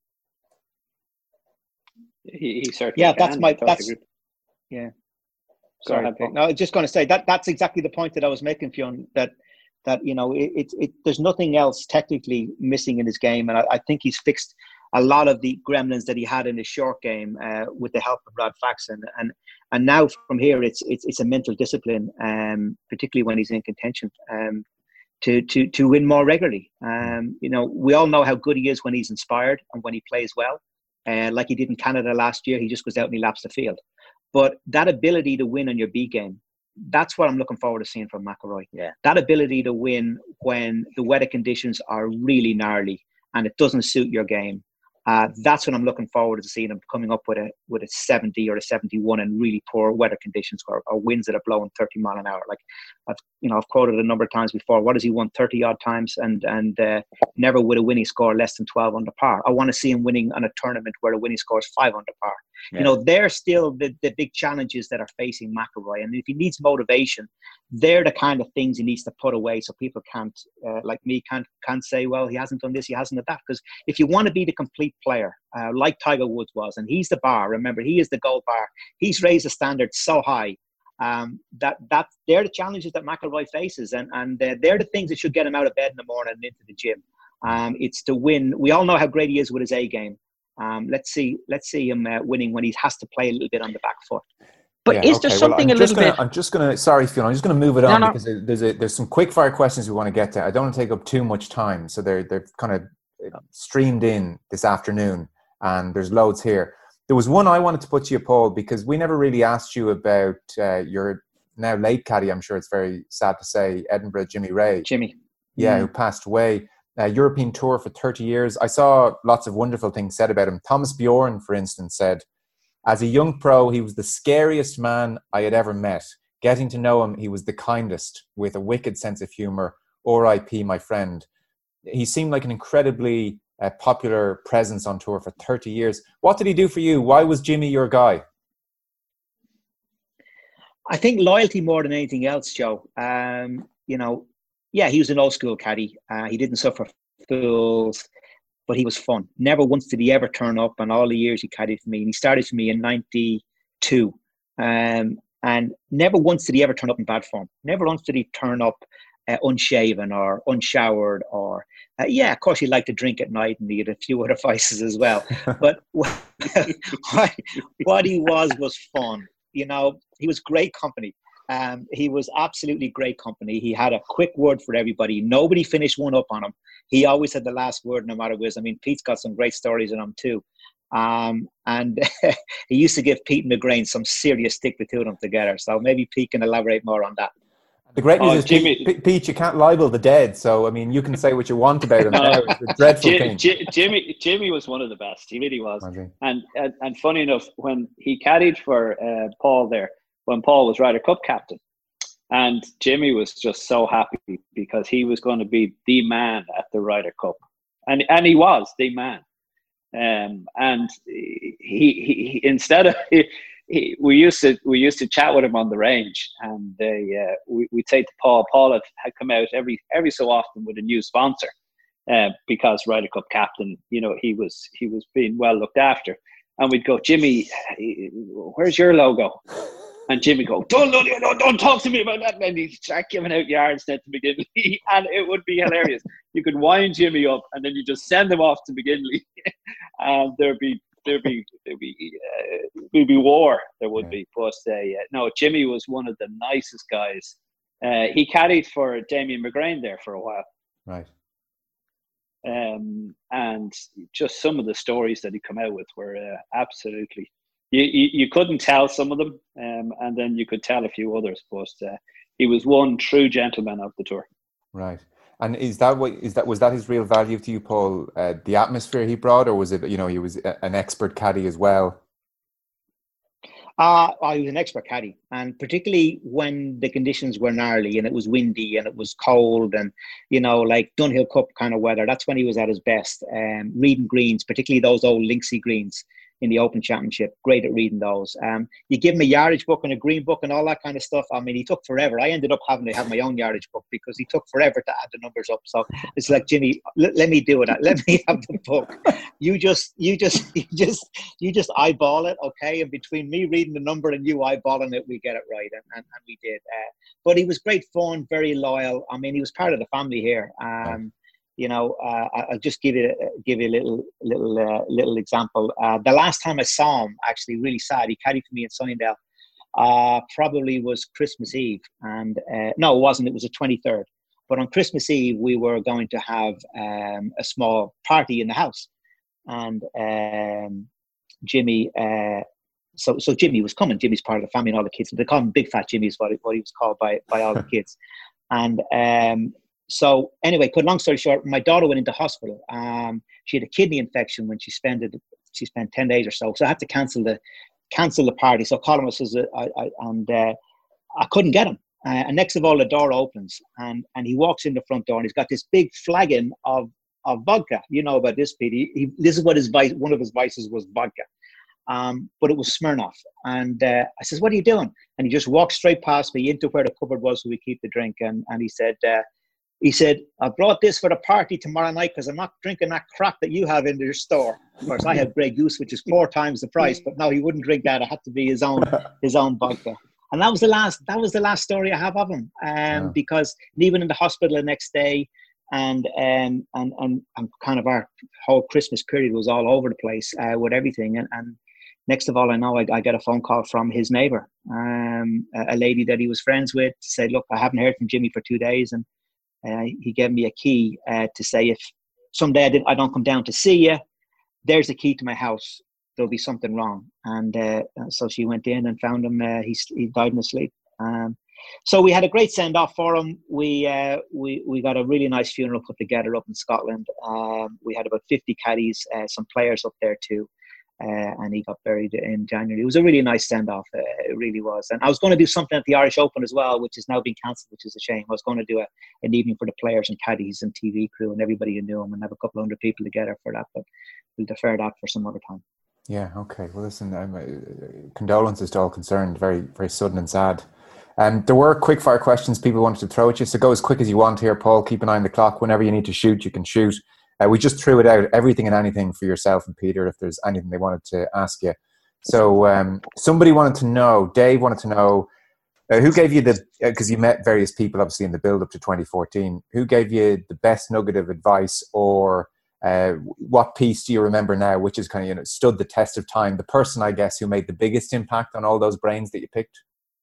He, he certainly yeah, can. that's my that's yeah. Sorry, ahead, no, I was just going to say that that's exactly the point that I was making, Fionn. That that you know, it, it it there's nothing else technically missing in his game, and I, I think he's fixed a lot of the gremlins that he had in his short game uh, with the help of Rod Faxon, and and now from here it's it's it's a mental discipline, um, particularly when he's in contention, um, to to to win more regularly. Um, you know, we all know how good he is when he's inspired and when he plays well. Uh, like he did in Canada last year, he just goes out and he laps the field. But that ability to win on your B game, that's what I'm looking forward to seeing from McIlroy. Yeah. That ability to win when the weather conditions are really gnarly and it doesn't suit your game. Uh, that's what I'm looking forward to seeing him coming up with a with a seventy or a seventy-one in really poor weather conditions, or, or winds that are blowing thirty mile an hour. Like I've you know I've quoted a number of times before. What has he won thirty odd times and and uh, never with a winning score less than twelve under par? I want to see him winning on a tournament where the winning score is five under par. Yeah. You know, they're still the, the big challenges that are facing McIlroy, and if he needs motivation, they're the kind of things he needs to put away so people can't uh, like me can't can't say, well, he hasn't done this, he hasn't done that. Because if you want to be the complete player, uh, like Tiger Woods was, and he's the bar, remember, he is the gold bar, he's raised the standard so high um, that that they're the challenges that McIlroy faces, and and uh, they're the things that should get him out of bed in the morning and into the gym. Um, it's to win. We all know how great he is with his A game. Um, let's see, let's see him uh, winning when he has to play a little bit on the back foot. But yeah, is okay. there something well, a little gonna, bit? I'm just going to, sorry, Fiona, I'm just going to move it on no, no. because there's a, there's some quick fire questions we want to get to. I don't want to take up too much time. So they're, they're kind of streamed in this afternoon and there's loads here. There was one I wanted to put to you, Paul, because we never really asked you about uh, your now late caddy, I'm sure it's very sad to say, Edinburgh, Jimmy Ray. Jimmy. Yeah, mm. who passed away. Uh, European tour for thirty years. I saw lots of wonderful things said about him. Thomas Bjorn, for instance, said, as a young pro, he was the scariest man I had ever met. Getting to know him, he was the kindest, with a wicked sense of humour. R I P, my friend. He seemed like an incredibly uh, popular presence on tour for thirty years. What did he do for you? Why was Jimmy your guy? I think loyalty more than anything else, Joe. Um, you know, yeah, he was an old school caddy. Uh, he didn't suffer fools, but he was fun. Never once did he ever turn up on all the years he caddied for me. And he started for me in ninety-two. Um, and never once did he ever turn up in bad form. Never once did he turn up uh, unshaven or unshowered or, uh, yeah, of course he liked to drink at night and he had a few other vices as well. But what, what he was was fun. You know, he was great company. Um, he was absolutely great company. He had a quick word for everybody. Nobody finished one up on him. He always had the last word, no matter what. I mean, Pete's got some great stories on him too. Um, and he used to give Pete and McGrain some serious stick between them together. So maybe Pete can elaborate more on that. The great news oh, is, Jimmy, Pete, Pete, you can't libel the dead. So, I mean, you can say what you want about him. no, now. It's a dreadful J- thing. J- Jimmy, Jimmy was one of the best. He really was. Okay. And, and and funny enough, when he caddied for uh, Paul there, when Paul was Ryder Cup captain, and Jimmy was just so happy because he was going to be the man at the Ryder Cup, and and he was the man. Um, and he, he, he instead of he, he, we used to we used to chat with him on the range, and they uh, we we'd say to Paul, Paul had, had come out every every so often with a new sponsor, uh, because Ryder Cup captain, you know, he was he was being well looked after, and we'd go, Jimmy, where's your logo? And Jimmy go, don't, don't, don't talk to me about that. And he'd start giving out yards then to McGinley. And it would be hilarious. You could wind Jimmy up and then you just send him off to McGinley. And there'd be, there'd be, there'd be, uh, there'd be war. There would be. But uh, no, Jimmy was one of the nicest guys. Uh, he caddied for Damien McGrain there for a while. Right. Um, and just some of the stories that he come out with were uh, absolutely... You, you, you couldn't tell some of them, um, and then you could tell a few others. But uh, he was one true gentleman of the tour. Right, and is that what is that was that his real value to you, Paul? Uh, the atmosphere he brought, or was it, you know, he was a, an expert caddy as well? Uh, I was an expert caddy, and particularly when the conditions were gnarly and it was windy and it was cold and, you know, like Dunhill Cup kind of weather. That's when he was at his best. Um, reading greens, particularly those old Linksy greens in the Open Championship, great at reading those. Um, you give him a yardage book and a green book and all that kind of stuff. I mean, he took forever. I ended up having to have my own yardage book because he took forever to add the numbers up. So it's like, Jimmy, let, let me do it. Let me have the book. You just, you just, you just, you just eyeball it, okay? And between me reading the number and you eyeballing it, we get it right, and, and, and we did. Uh, but he was great fun, very loyal. I mean, he was part of the family here. Um, You know, uh, I'll just give you give you a little little uh, little example. Uh, the last time I saw him, actually, really sad. He caddied for me in Sunningdale. Uh, probably was Christmas Eve, and uh, no, it wasn't. It was the twenty-third. But on Christmas Eve, we were going to have um, a small party in the house, and um, Jimmy uh, so so Jimmy was coming. Jimmy's part of the family and all the kids. They call him Big Fat Jimmy is what, what he was called by by all the kids. And um, so anyway, cut long story short, my daughter went into hospital. Um, she had a kidney infection when she spent it. She spent ten days or so. So I had to cancel the cancel the party. So Colin says, I, I, and uh, I couldn't get him. Uh, and next of all, the door opens, and and he walks in the front door, and he's got this big flagon of of vodka. You know about this, Pete. He, he, this is what his vice. One of his vices was vodka. Um, but it was Smirnoff. And uh, I says, what are you doing? And he just walked straight past me into where the cupboard was where we keep the drink. And, and he said, uh, he said, I brought this for the party tomorrow night because I'm not drinking that crap that you have in your store. Of course, I have Grey Goose, which is four times the price, but no, he wouldn't drink that. It had to be his own, his own vodka. And that was the last, that was the last story I have of him. Um, yeah. Because even in the hospital the next day, and um, and and and kind of our whole Christmas period was all over the place uh, with everything. And, and next of all, I know I, I get a phone call from his neighbour, um, a, a lady that he was friends with, to say, look, I haven't heard from Jimmy for two days. And uh, he gave me a key uh, to say, if someday I, didn't, I don't come down to see you, there's a key to my house. There'll be something wrong. And uh, so she went in and found him. Uh, he, he died in his sleep. Um, so we had a great send-off for him. We, uh, we we got a really nice funeral put together up in Scotland. Um, we had about fifty caddies, uh, some players up there too. Uh, and he got buried in January. It was a really nice send-off. Uh, it really was. And I was going to do something at the Irish Open as well, which is now being cancelled, which is a shame. I was going to do a, an evening for the players and caddies and T V crew and everybody who knew him, and have a couple of hundred people together for that. But we'll defer that for some other time. Yeah, okay. Well, listen, um, uh, condolences to all concerned. Very, very sudden and sad. Um, there were quick fire questions people wanted to throw at you, so go as quick as you want here, Paul. Keep an eye on the clock. Whenever you need to shoot, you can shoot. Uh, we just threw it out, everything and anything for yourself and Peter, if there's anything they wanted to ask you. So um, somebody wanted to know, Dave wanted to know, uh, who gave you the, because uh, you met various people obviously in the build-up to twenty fourteen, who gave you the best nugget of advice, or uh, what piece do you remember now, which is kind of, you know, stood the test of time? The person, I guess, who made the biggest impact on all those brains that you picked?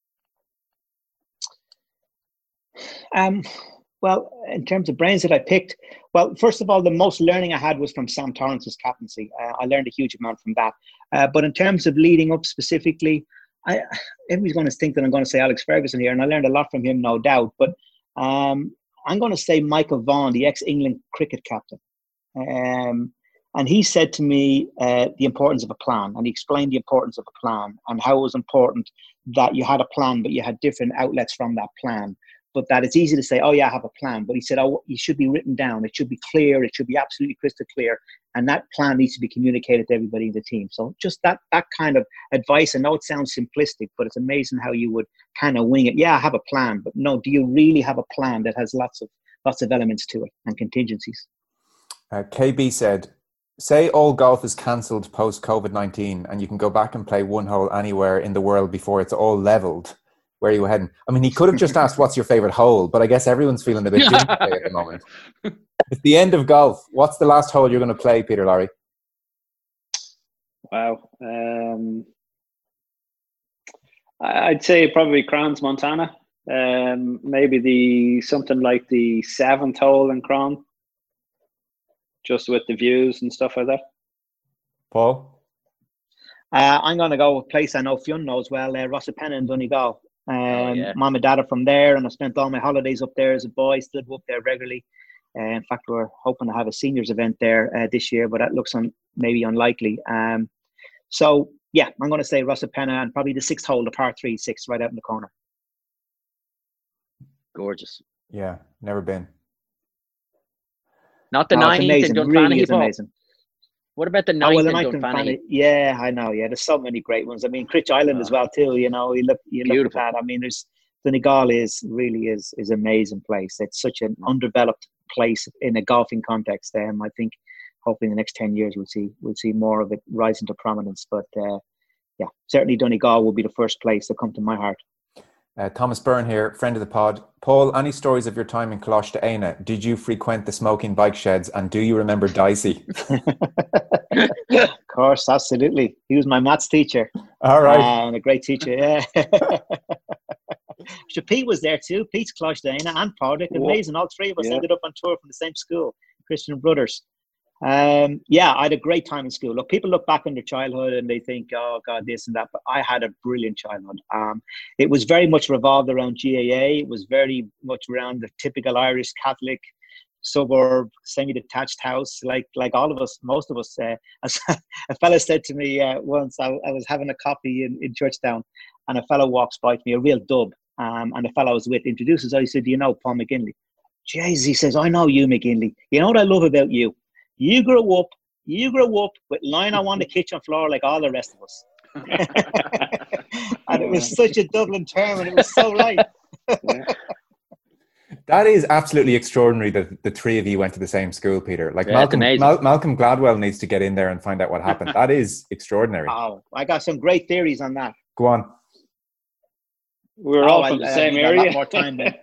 Um. Well, in terms of brains that I picked, well, first of all, the most learning I had was from Sam Torrance's captaincy. Uh, I learned a huge amount from that. Uh, but in terms of leading up specifically, I, everybody's going to think that I'm going to say Alex Ferguson here, and I learned a lot from him, no doubt. But um, I'm going to say Michael Vaughan, the ex-England cricket captain. Um, and he said to me uh, the importance of a plan, and he explained the importance of a plan and how it was important that you had a plan, but you had different outlets from that plan. But that it's easy to say, oh, yeah, I have a plan. But he said, oh, it should be written down. It should be clear. It should be absolutely crystal clear. And that plan needs to be communicated to everybody in the team. So just that that kind of advice. I know it sounds simplistic, but it's amazing how you would kind of wing it. Yeah, I have a plan. But no, do you really have a plan that has lots of lots of elements to it and contingencies? Uh, K B said, say all golf is cancelled post-COVID nineteen and you can go back and play one hole anywhere in the world before it's all levelled. Where are you heading? I mean, he could have just asked, what's your favourite hole? But I guess everyone's feeling a bit doomsday at the moment. It's the end of golf. What's the last hole you're going to play, Peter Lawrie? Wow. Um, I'd say probably Crans, Montana. Um, maybe the something like the seventh hole in Cron. Just with the views and stuff like that. Paul? Uh, I'm going to go with a place I know Fionn knows well, uh, Rossapenna in Donegal. Um, oh, yeah. Mom and Dad are from there, and I spent all my holidays up there as a boy. Stood up there regularly. Uh, in fact, we're hoping to have a seniors event there uh, this year, but that looks un- maybe unlikely. Um, so yeah, I'm going to say Rossapenna, and probably the sixth hole, the par three, six, right out in the corner. Gorgeous. Yeah, never been. Not the no, ninth in Dunfanny. Really is amazing. What about the ninth oh, well, in Dunfanny? Dunfanny? Yeah, I know. Yeah, there's so many great ones. I mean, Critch Island oh. as well too. You know, you look, you look at that. I mean, there's Donegal is really is is an amazing place. It's such an undeveloped place in a golfing context. Um, I think hopefully in the next ten years we'll see we'll see more of it rise into prominence. But uh, yeah, certainly Donegal will be the first place that come to my heart. Uh, Thomas Byrne here, friend of the pod. Paul, any stories of your time in Coláiste Éine? Did you frequent the smoking bike sheds, and do you remember Dicey? Of course, absolutely. He was my maths teacher. All right. Uh, and a great teacher, yeah. So Pete was there too. Pete's Coláiste Éine and Pádraig. Amazing. All three of us yeah. ended up on tour from the same school, Christian Brothers. Um, yeah, I had a great time in school. Look, people look back on their childhood and they think, oh God, this and that. But I had a brilliant childhood. Um, it was very much revolved around G A A. It was very much around the typical Irish Catholic suburb, semi-detached house, like like all of us, most of us. Uh, as a fella said to me uh, once, I, I was having a coffee in, in Churchtown, and a fellow walks by to me, a real dub, um, and the fellow I was with introduces. I said, "Do you know Paul McGinley?" Jeez, he says, "I know you, McGinley. You know what I love about you? You grew up, you grew up with lying on the kitchen floor like all the rest of us." And it was such a Dublin term, and it was so right. That is absolutely extraordinary that the three of you went to the same school, Peter. Like Yeah, Malcolm, Mal- amazing. Malcolm Gladwell needs to get in there and find out what happened. That is extraordinary. Oh, I got some great theories on that. Go on. We were Oh, all I- from the I same need area. A lot more time. Then.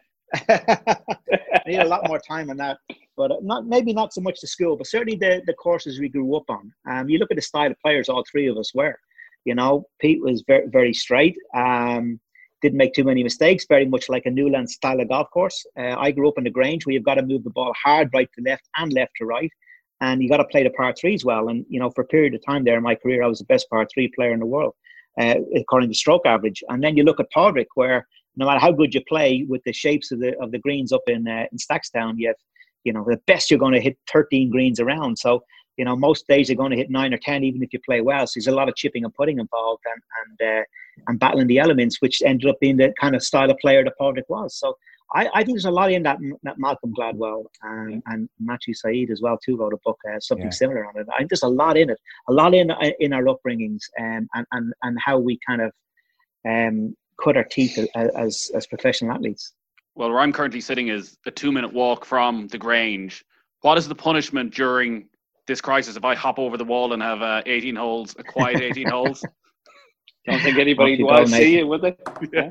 I need a lot more time on that, but not maybe not so much the school, but certainly the the courses we grew up on. Um, you look at the style of players all three of us were. You know, Pete was very very straight. Um, didn't make too many mistakes. Very much like a Newland style of golf course. Uh, I grew up in the Grange, where you've got to move the ball hard right to left and left to right, and you got to play the par threes well. And you know, for a period of time there in my career, I was the best par three player in the world, uh, according to stroke average. And then you look at Padraig, where no matter how good you play with the shapes of the of the greens up in uh, in Stackstown, you have, you know, the best you're going to hit thirteen greens around. So, you know, most days you're going to hit nine or ten, even if you play well. So there's a lot of chipping and putting involved, and and uh, and battling the elements, which ended up being the kind of style of player that Padraig was. So I, I think there's a lot in that, that Malcolm Gladwell and, yeah. and Matthew Said as well too wrote a book, uh, something yeah. similar on it. I think there's a lot in it, a lot in in our upbringings, um, and and and how we kind of um. cut our teeth as as professional athletes. Well, where I'm currently sitting is a two minute walk from the Grange. What is the punishment during this crisis if I hop over the wall and have uh, eighteen holes, a quiet eighteen holes? Don't think anybody would want to see you, would they? Yeah.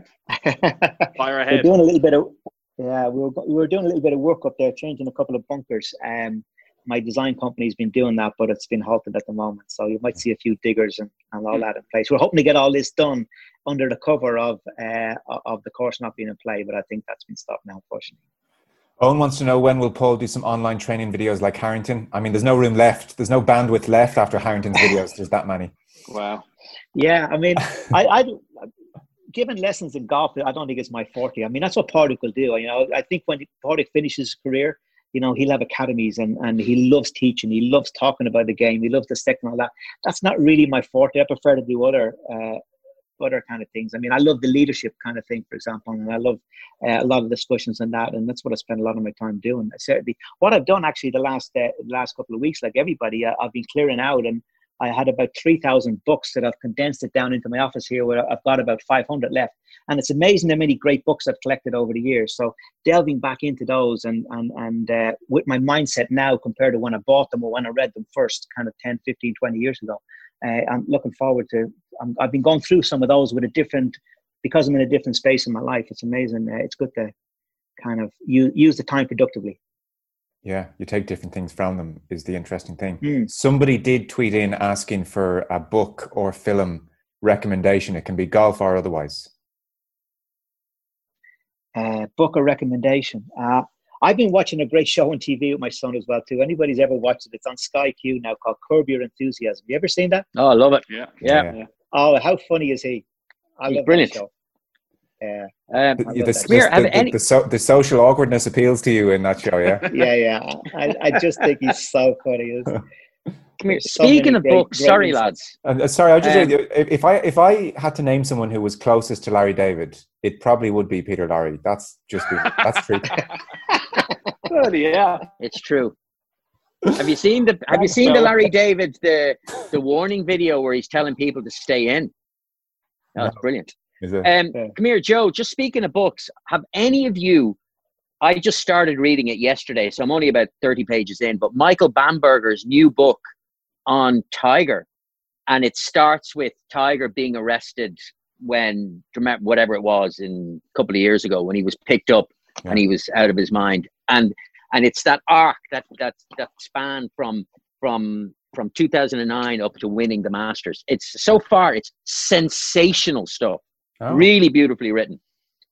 Fire ahead. We're doing a little bit of yeah, we were we were doing a little bit of work up there, changing a couple of bunkers. Um, my design company's been doing that, but it's been halted at the moment. So you might see a few diggers and, and all that in place. We're hoping to get all this done under the cover of uh, of the course not being in play, but I think that's been stopped now, unfortunately. Owen wants to know, when will Paul do some online training videos like Harrington? I mean, there's no room left. There's no bandwidth left after Harrington's videos. There's that many. Wow. Yeah, I mean, I, I given lessons in golf, I don't think it's my forte. I mean, that's what Padraig will do. You know, I think when Padraig finishes his career, you know, he'll have academies, and, and he loves teaching. He loves talking about the game. He loves the stick and all that. That's not really my forte. I prefer to do other uh, other kind of things. I mean, I love the leadership kind of thing, for example, and I love uh, a lot of discussions on that, and that's what I spend a lot of my time doing. Certainly, what I've done actually the last uh, the last couple of weeks, like everybody, uh, I've been clearing out, and I had about three thousand books that I've condensed it down into my office here, where I've got about five hundred left. And it's amazing how many great books I've collected over the years. So delving back into those, and and and uh, with my mindset now compared to when I bought them or when I read them first, kind of ten, fifteen, twenty years ago, uh, I'm looking forward to, I'm, I've been going through some of those with a different, because I'm in a different space in my life. It's amazing. Uh, it's good to kind of use, use the time productively. Yeah, you take different things from them is the interesting thing. Mm. Somebody did tweet in asking for a book or film recommendation. It can be golf or otherwise. Uh, book or recommendation. Uh, I've been watching a great show on T V with my son as well too. Anybody's ever watched it? It's on Sky Q now, called Curb Your Enthusiasm. You ever seen that? Oh, I love it. Yeah. Yeah. Yeah. yeah. Oh, how funny is he? I He's love brilliant. that show. Yeah. Um, The, I the, love the, that. Come here, have the, any- the, so, the social awkwardness appeals to you in that show, yeah? Yeah, yeah. I, I just think he's so funny. Isn't he? Come here. So Speaking many of great- books, great sorry, insights. lads. And, uh, sorry, I was just Um, saying, if if I if I had to name someone who was closest to Larry David, it probably would be Peter Lorre. That's just be, that's true. Oh, yeah. It's true. Have you seen the Have you Thanks, seen the Joe. Larry David the the warning video where he's telling people to stay in? That's No. brilliant. Is it? Um, Yeah. come here, Joe. Just speaking of books, have any of you? I just started reading it yesterday, so I'm only about thirty pages in. But Michael Bamberger's new book on Tiger, and it starts with Tiger being arrested when, whatever it was, in a couple of years ago, when he was picked up Yeah. and he was out of his mind, and and it's that arc that that that span from from from two thousand nine up to winning the Masters. It's so far, it's sensational stuff. Oh. Really beautifully written.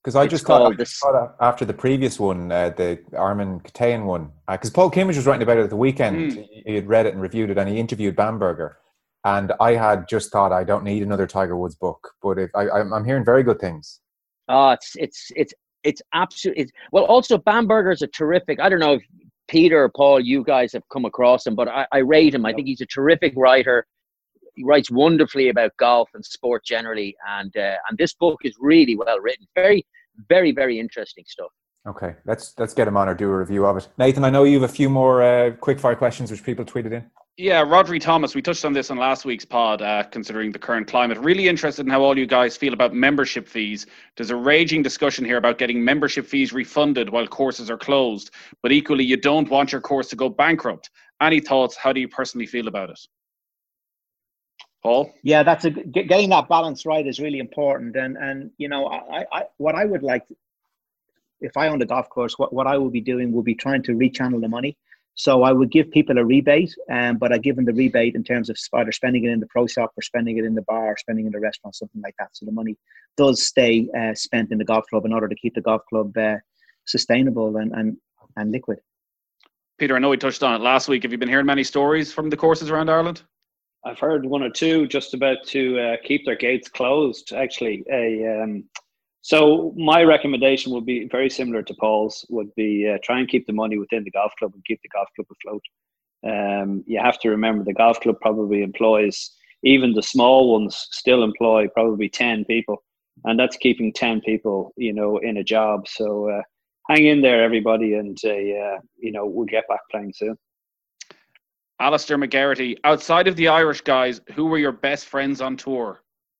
Because I It's just thought, I called just this- thought after the previous one, uh, the Armin Katayan one, because Paul Kimmage was writing about it at the weekend. Mm. He, he had read it and reviewed it, and he interviewed Bamberger. And I had just thought, I don't need another Tiger Woods book, but if I, I'm, I'm hearing very good things. Oh, it's it's it's it's absolutely. It's, well, also Bamberger's a terrific. I don't know if Peter or Paul, you guys have come across him, but I, I rate him. I think he's a terrific writer. He writes wonderfully about golf and sport generally, and uh, and this book is really well written. Very, very, very interesting stuff. Okay, let's let's get him on or do a review of it. Nathan, I know you have a few more uh, quick fire questions which people tweeted in. Yeah, Rodri Thomas, we touched on this on last week's pod, uh, considering the current climate. Really interested in how all you guys feel about membership fees. There's a raging discussion here about getting membership fees refunded while courses are closed, but equally you don't want your course to go bankrupt. Any thoughts? How do you personally feel about it? Paul? Yeah, that's a getting that balance right is really important. And and you know, I, I what I would like, if I owned a golf course, what, what I would be doing would be trying to rechannel the money. So I would give people a rebate, um, but I give them the rebate in terms of either spending it in the pro shop or spending it in the bar or spending it in the restaurant, something like that. So the money does stay uh, spent in the golf club in order to keep the golf club uh, sustainable and, and, and liquid. Peter, I know we touched on it last week. Have you been hearing many stories from the courses around Ireland? I've heard one or two just about to uh, keep their gates closed, actually. A, um, so my recommendation would be very similar to Paul's, would be uh, try and keep the money within the golf club and keep the golf club afloat. Um, you have to remember the golf club probably employs, even the small ones still employ probably ten people. And that's keeping ten people, you know, in a job. So uh, hang in there, everybody, and, uh, uh, you know, we'll get back playing soon. Alistair McGarity, outside of the Irish guys, who were your best friends on tour?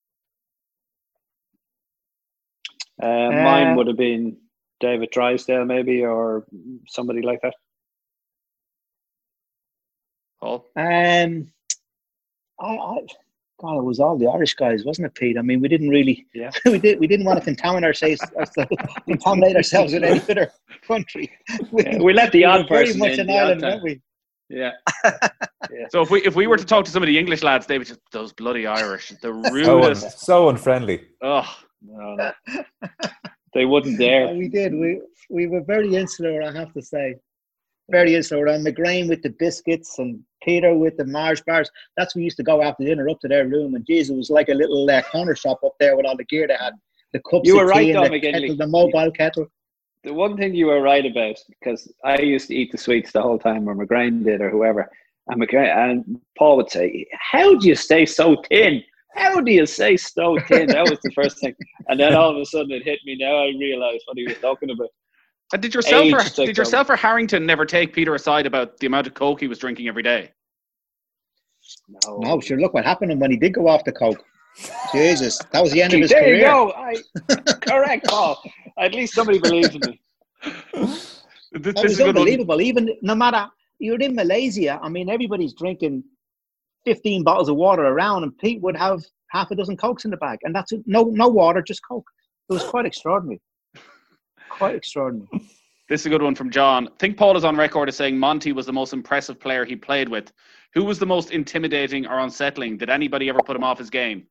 Uh, Uh, mine would have been David Drysdale, maybe, or somebody like that. Paul? Um, I, I, God, it was all the Irish guys, wasn't it, Pete? I mean, we didn't really, Yeah. we did, we didn't want to contaminate ourselves, contaminate ourselves with any other country. We, Yeah, we let the we odd were very person much in an the odd island, time. weren't we? Yeah. So if we if we were to talk to some of the English lads, they would just, those bloody Irish, the So, un- rudest. so unfriendly. Oh, No, no. They wouldn't dare. Yeah, we did. We we were very insular, I have to say. Very insular. And McGrain with the biscuits and Peter with the Mars bars. That's where we used to go after dinner up to their room. And geez, it was like a little uh, corner shop up there with all the gear they had. The cups You of were tea right, and though, the, McGinley. kettle, the mobile kettle. The one thing you were right about, because I used to eat the sweets the whole time, or McGrain did, or whoever. And McGrain and Paul would say, "How do you stay so thin? How do you stay so thin?" That was the first thing. And then all of a sudden it hit me. Now I realised what he was talking about. and did yourself or, Age took did yourself or Harrington never take Peter aside about the amount of coke he was drinking every day? No, No, sure. Look what happened when he did go off the coke. Jesus, that was the end of his there career. you go. I, correct, Paul. At least somebody believes in me. This, That this was is a good one. unbelievable. Even no matter you're in Malaysia, I mean, everybody's drinking fifteen bottles of water around, and Pete would have half a dozen cokes in the bag, and that's it. no no water, just coke. It was quite extraordinary. Quite extraordinary. This is a good one from John. I think Paul is on record as saying Monty was the most impressive player he played with. Who was the most intimidating or unsettling? Did anybody ever put him off his game?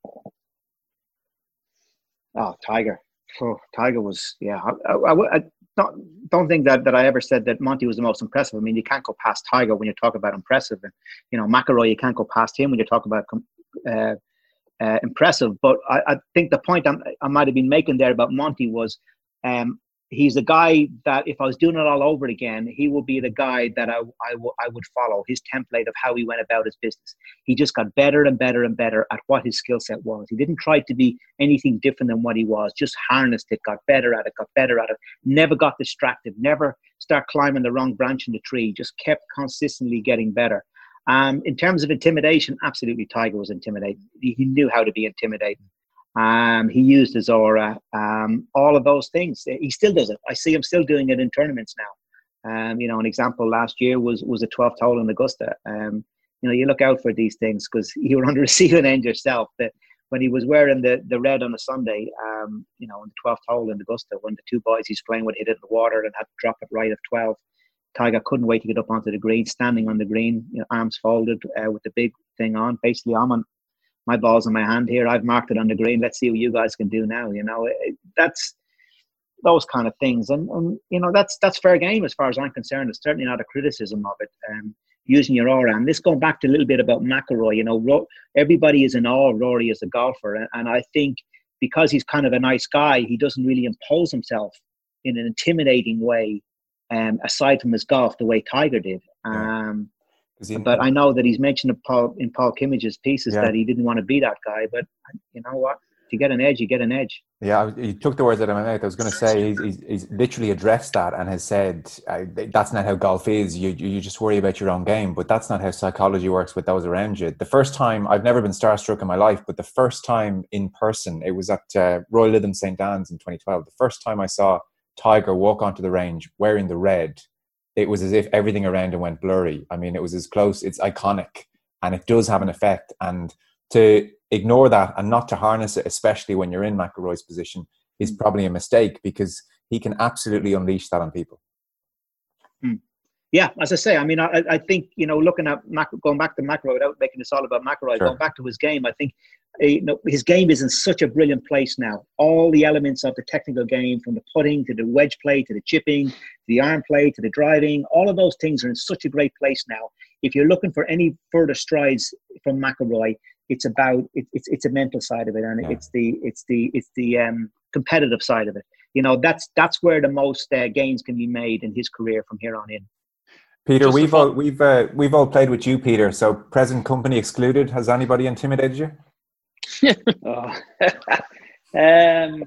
Oh, Tiger. Oh, Tiger was, yeah. I, I, I don't, don't think that, that I ever said that Monty was the most impressive. I mean, you can't go past Tiger when you talk about impressive. And, you know, McIlroy, you can't go past him when you talk about uh, uh, impressive. But I, I think the point I'm, I might have been making there about Monty was um, he's a guy that if I was doing it all over again, he would be the guy that I, I, w- I would follow, his template of how he went about his business. He just got better and better and better at what his skill set was. He didn't try to be anything different than what he was, just harnessed it, got better at it, got better at it, never got distracted, never start climbing the wrong branch in the tree, just kept consistently getting better. Um, in terms of intimidation, absolutely Tiger was intimidating. He, he knew how to be intimidating. Um, he used his aura, um, all of those things. He still does it. I see him still doing it in tournaments now. Um, you know, an example last year was was a twelfth hole in Augusta. Um, you know, you look out for these things because you were on the receiving end yourself. That when he was wearing the, the red on a Sunday, um, you know, in the twelfth hole in Augusta, when the two boys he's playing with hit it in the water and had to drop it right of twelve, Tiger couldn't wait to get up onto the green, standing on the green, you know, arms folded uh, with the big thing on. Basically, I'm on. My ball's in my hand here. I've marked it on the green. Let's see what you guys can do now. You know, it, that's those kind of things. And, and you know, that's that's fair game as far as I'm concerned. It's certainly not a criticism of it. Um, using your aura. And this going back to a little bit about McIlroy, you know, Ro- everybody is in awe of Rory as a golfer. And, and I think because he's kind of a nice guy, he doesn't really impose himself in an intimidating way, um, aside from his golf, the way Tiger did. Um, yeah. But I know that he's mentioned in Paul, in Paul Kimmage's pieces yeah. that he didn't want to be that guy. But you know what? If you get an edge, you get an edge. Yeah, you took the words out of my mouth. I was going to say he's, he's, he's literally addressed that and has said uh, that's not how golf is. You you just worry about your own game, but that's not how psychology works with those around you. The first time, I've never been starstruck in my life, but the first time in person, it was at uh, Royal Lytham Saint Anne's in twenty twelve. The first time I saw Tiger walk onto the range wearing the red, it was as if everything around him went blurry. I mean, it was as close. It's iconic, and it does have an effect. And to ignore that and not to harness it, especially when you're in McIlroy's position, is probably a mistake because he can absolutely unleash that on people. Hmm. Yeah, as I say, I mean, I, I think, you know, looking at Mac, going back to McIlroy without making this all about McIlroy, sure. going back to his game, I think uh, you know, his game is in such a brilliant place now. All the elements of the technical game, from the putting to the wedge play to the chipping, to the iron play to the driving, all of those things are in such a great place now. If you're looking for any further strides from McIlroy, it's about it, it's it's a mental side of it, and yeah. it's the it's the it's the um, competitive side of it. You know, that's that's where the most uh, gains can be made in his career from here on in. Peter, Just we've all we've uh, we've all played with you, Peter. So present company excluded. Has anybody intimidated you? oh. um,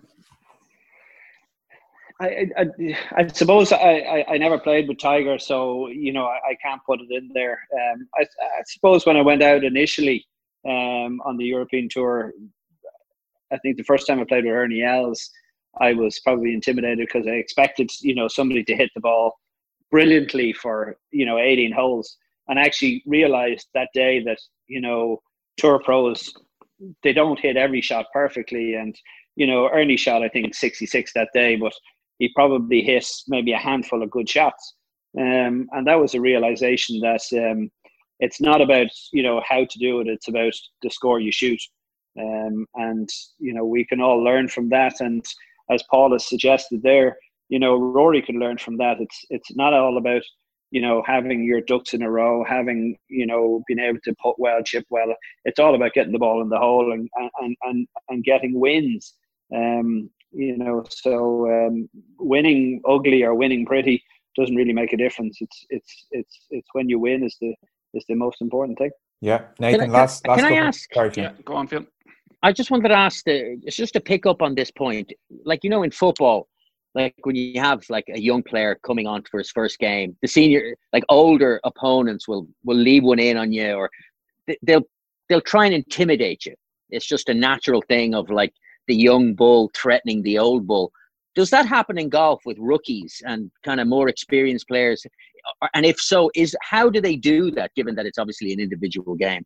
I, I I suppose I, I, I never played with Tiger, so you know I, I can't put it in there. Um, I, I suppose when I went out initially um, on the European tour, I think the first time I played with Ernie Els, I was probably intimidated because I expected you know somebody to hit the ball brilliantly for you know eighteen holes, and I actually realized that day that you know tour pros, they don't hit every shot perfectly, and you know Ernie shot I think sixty-six that day, but he probably hit maybe a handful of good shots, um, and that was a realization that um, it's not about you know how to do it; it's about the score you shoot, um, and you know we can all learn from that. And as Paul has suggested there, you know Rory can learn from that. It's it's not all about you know having your ducks in a row, having you know being able to put well, chip well. It's all about getting the ball in the hole and and and and getting wins. Um, you know, so um, winning ugly or winning pretty doesn't really make a difference. It's it's it's it's when you win is the is the most important thing. Yeah, Nathan. Can I, last can, last can I couple. ask? Sorry, yeah, go on, Phil. I just wanted to ask. The, it's just to pick up on this point. Like you know, in football, like when you have like a young player coming on for his first game, the senior, like older opponents will will leave one in on you, or they'll they'll try and intimidate you. It's just a natural thing of like the young bull threatening the old bull. Does that happen in golf with rookies and kind of more experienced players? And if so, is how do they do that, given that it's obviously an individual game?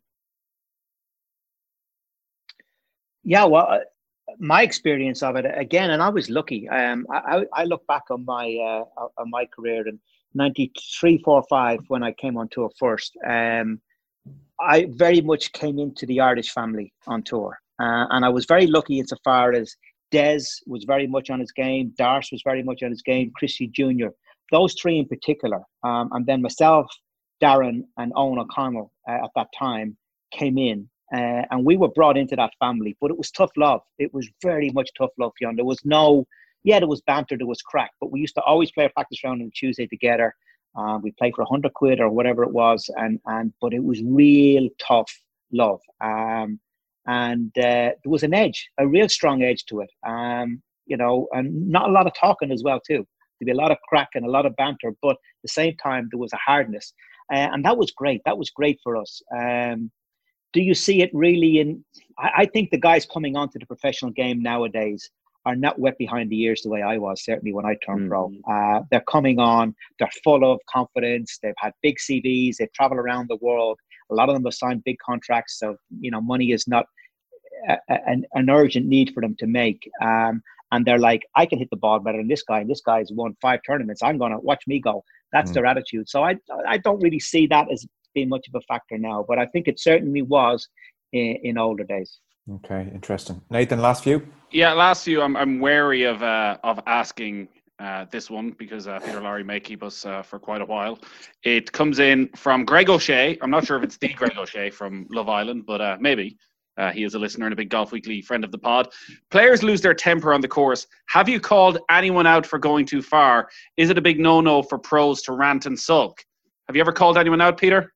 Yeah, well, uh, my experience of it, again, and I was lucky. Um, I, I look back on my uh, on my career in ninety-three, four, five, when I came on tour first. Um, I very much came into the Irish family on tour. Uh, and I was very lucky insofar as Des was very much on his game, Darce was very much on his game, Christy Junior Those three in particular. Um, and then myself, Darren and Owen O'Connell uh, at that time came in. Uh, and we were brought into that family. But it was tough love. It was very much tough love, Fionn. There was no, yeah, there was banter, there was crack. But we used to always play a practice round on Tuesday together. Uh, we played for a hundred quid or whatever it was. and and But it was real tough love. Um, And uh, there was an edge, a real strong edge to it, um, you know, and not a lot of talking as well, too. There'd be a lot of crack and a lot of banter, but at the same time, there was a hardness. Uh, and that was great. That was great for us. Um, do you see it really in... I, I think the guys coming onto the professional game nowadays are not wet behind the ears the way I was, certainly when I turned pro. Mm. Uh, they're coming on, they're full of confidence, they've had big C Vs, they travel around the world. A lot of them have signed big contracts, so, you know, money is not a, a, an, an urgent need for them to make. Um, and they're like, I can hit the ball better than this guy, and this guy's won five tournaments. I'm going to watch me go. That's mm. their attitude. So I I don't really see that as being much of a factor now, but I think it certainly was in, in older days. Okay, interesting. Nathan, last few? Yeah, last few. I'm I'm wary of uh, of asking uh, this one because uh, Peter Lowry may keep us uh, for quite a while. It comes in from Greg O'Shea. I'm not sure if it's the Greg O'Shea from Love Island, but uh, maybe. Uh, he is a listener and a big Golf Weekly friend of the pod. Players lose their temper on the course. Have you called anyone out for going too far? Is it a big no-no for pros to rant and sulk? Have you ever called anyone out, Peter?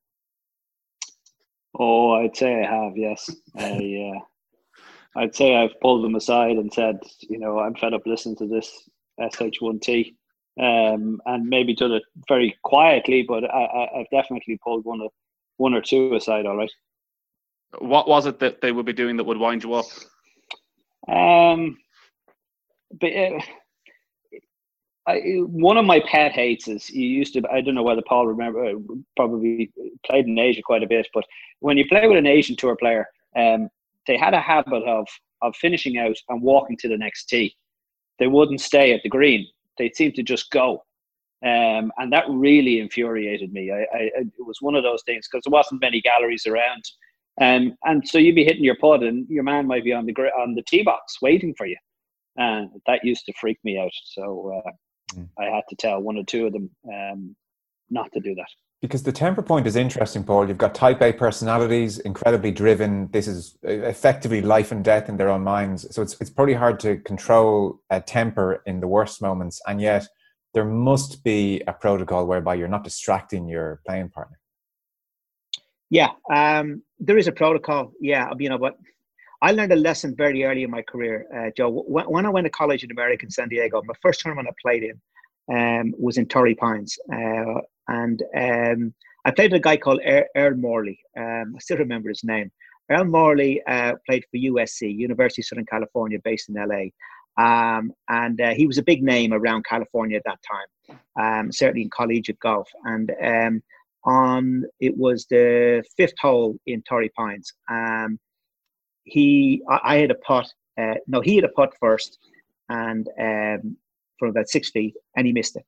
Oh, I'd say I have, yes. I, uh, I'd say I've pulled them aside and said, you know, I'm fed up listening to this S H one T. Um, and maybe done it very quietly, but I, I, I've definitely pulled one, of, one or two aside, all right. What was it that they would be doing that would wind you up? Um, but uh, I, one of my pet hates is you used to. I don't know whether Paul remember. Probably played in Asia quite a bit, but when you play with an Asian tour player, um, they had a habit of of finishing out and walking to the next tee. They wouldn't stay at the green. They seemed to just go, um, and that really infuriated me. I, I, it was one of those things because there wasn't many galleries around. Um, and so you'd be hitting your putt and your man might be on the on the tee box waiting for you. And that used to freak me out. So uh, mm. I had to tell one or two of them um, not to do that. Because the temper point is interesting, Paul. You've got type A personalities, incredibly driven. This is effectively life and death in their own minds. So it's it's pretty hard to control a temper in the worst moments. And yet there must be a protocol whereby you're not distracting your playing partner. Yeah, um, there is a protocol. Yeah, you know, but I learned a lesson very early in my career, uh, Joe. When, when I went to college in America, in San Diego, my first tournament I played in um, was in Torrey Pines. Uh, and um, I played with a guy called er- Earl Morley. Um, I still remember his name. Earl Morley uh, played for U S C, University of Southern California, based in L A. Um, and uh, he was a big name around California at that time, um, certainly in collegiate golf. And um, on it was the fifth hole in Torrey Pines. Um, he, I, I had a putt. Uh, no, he had a putt first, and um, from about six feet, and he missed it.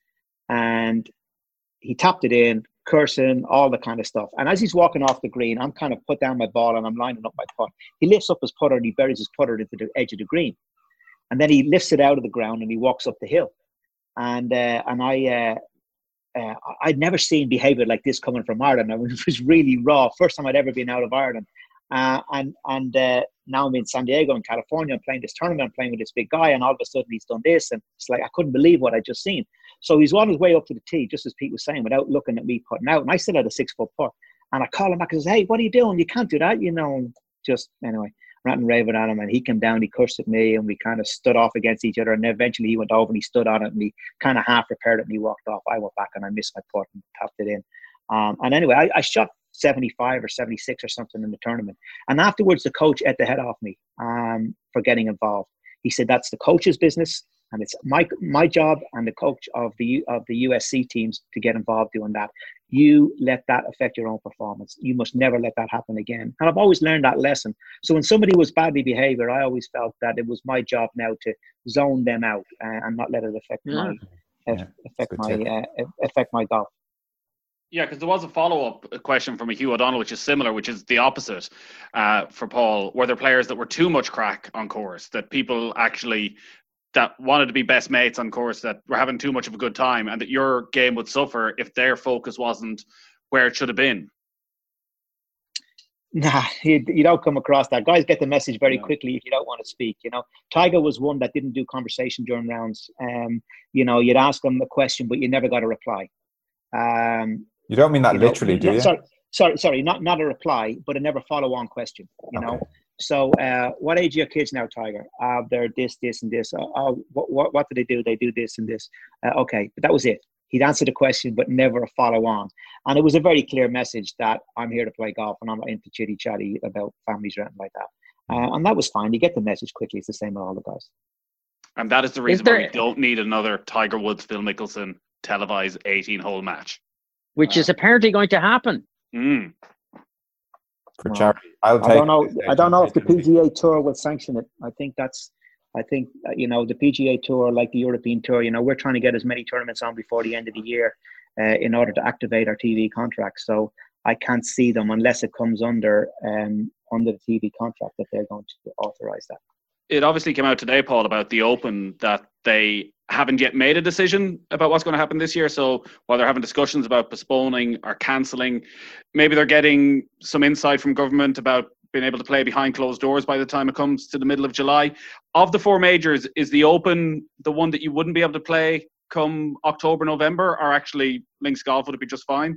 And he tapped it in, cursing, all the kind of stuff. And as he's walking off the green, I'm kind of put down my ball and I'm lining up my putt. He lifts up his putter and he buries his putter into the edge of the green, and then he lifts it out of the ground and he walks up the hill. And uh, and I. Uh, Uh, I'd never seen behaviour like this coming from Ireland. I mean, it was really raw. First time I'd ever been out of Ireland. Uh, and and uh, now I'm in San Diego in California. I'm playing this tournament. I'm playing with this big guy. And all of a sudden he's done this. And it's like, I couldn't believe what I'd just seen. So he's on his way up to the tee, just as Pete was saying, without looking at me putting out. And I still had a six-foot putt. And I call him back and says, hey, what are you doing? You can't do that. You know, just anyway. Ranting raving at him, and he came down, he cursed at me, and we kind of stood off against each other. And eventually he went over and he stood on it and he kind of half repaired it and he walked off. I went back and I missed my putt and tapped it in. Um, and anyway, I, I shot seventy-five or seventy-six or something in the tournament. And afterwards, the coach ate the head off me um, for getting involved. He said, that's the coach's business, and it's my my job and the coach of the of the U S C teams to get involved doing that. You let that affect your own performance. You must never let that happen again. And I've always learned that lesson. So when somebody was badly behaved, I always felt that it was my job now to zone them out uh, and not let it affect yeah. my yeah, affect my uh, affect my golf. Yeah, because there was a follow-up question from a Hugh O'Donnell, which is similar, which is the opposite uh, for Paul. Were there players that were too much crack on course, that people actually that wanted to be best mates on course, that were having too much of a good time, and that your game would suffer if their focus wasn't where it should have been? Nah, you, you don't come across that. Guys get the message very no. quickly if you don't want to speak. You know, Tiger was one that didn't do conversation during rounds. Um, you know, you'd ask him a question, but you never got a reply. Um, you don't mean that literally, know, do you? Sorry, sorry, sorry, not not a reply, but a never follow-on question. You okay. know. So, uh, what age are your kids now, Tiger? Uh, they're this, this, and this. Uh, uh, what, what, what do they do? They do this and this. Uh, okay, but that was it. He'd answer the question, but never a follow-on. And it was a very clear message that I'm here to play golf and I'm not into chitty-chatty about families or anything like that. Uh, and that was fine. You get the message quickly. It's the same with all the guys. And that is the reason is there, why we don't need another Tiger Woods, Phil Mickelson televised eighteen-hole match. Which uh, is apparently going to happen. Mm. For charity. I'll take I don't know. I don't know if the P G A Tour will sanction it. I think that's. I think you know the P G A Tour, like the European Tour. You know, we're trying to get as many tournaments on before the end of the year, uh, in order to activate our T V contracts. So I can't see them unless it comes under um, under the T V contract that they're going to authorise that. It obviously came out today, Paul, about the Open that they haven't yet made a decision about what's going to happen this year. So while they're having discussions about postponing or cancelling, maybe they're getting some insight from government about being able to play behind closed doors by the time it comes to the middle of July. Of the four majors, is the Open the one that you wouldn't be able to play come October, November, or actually Links Golf, would it be just fine?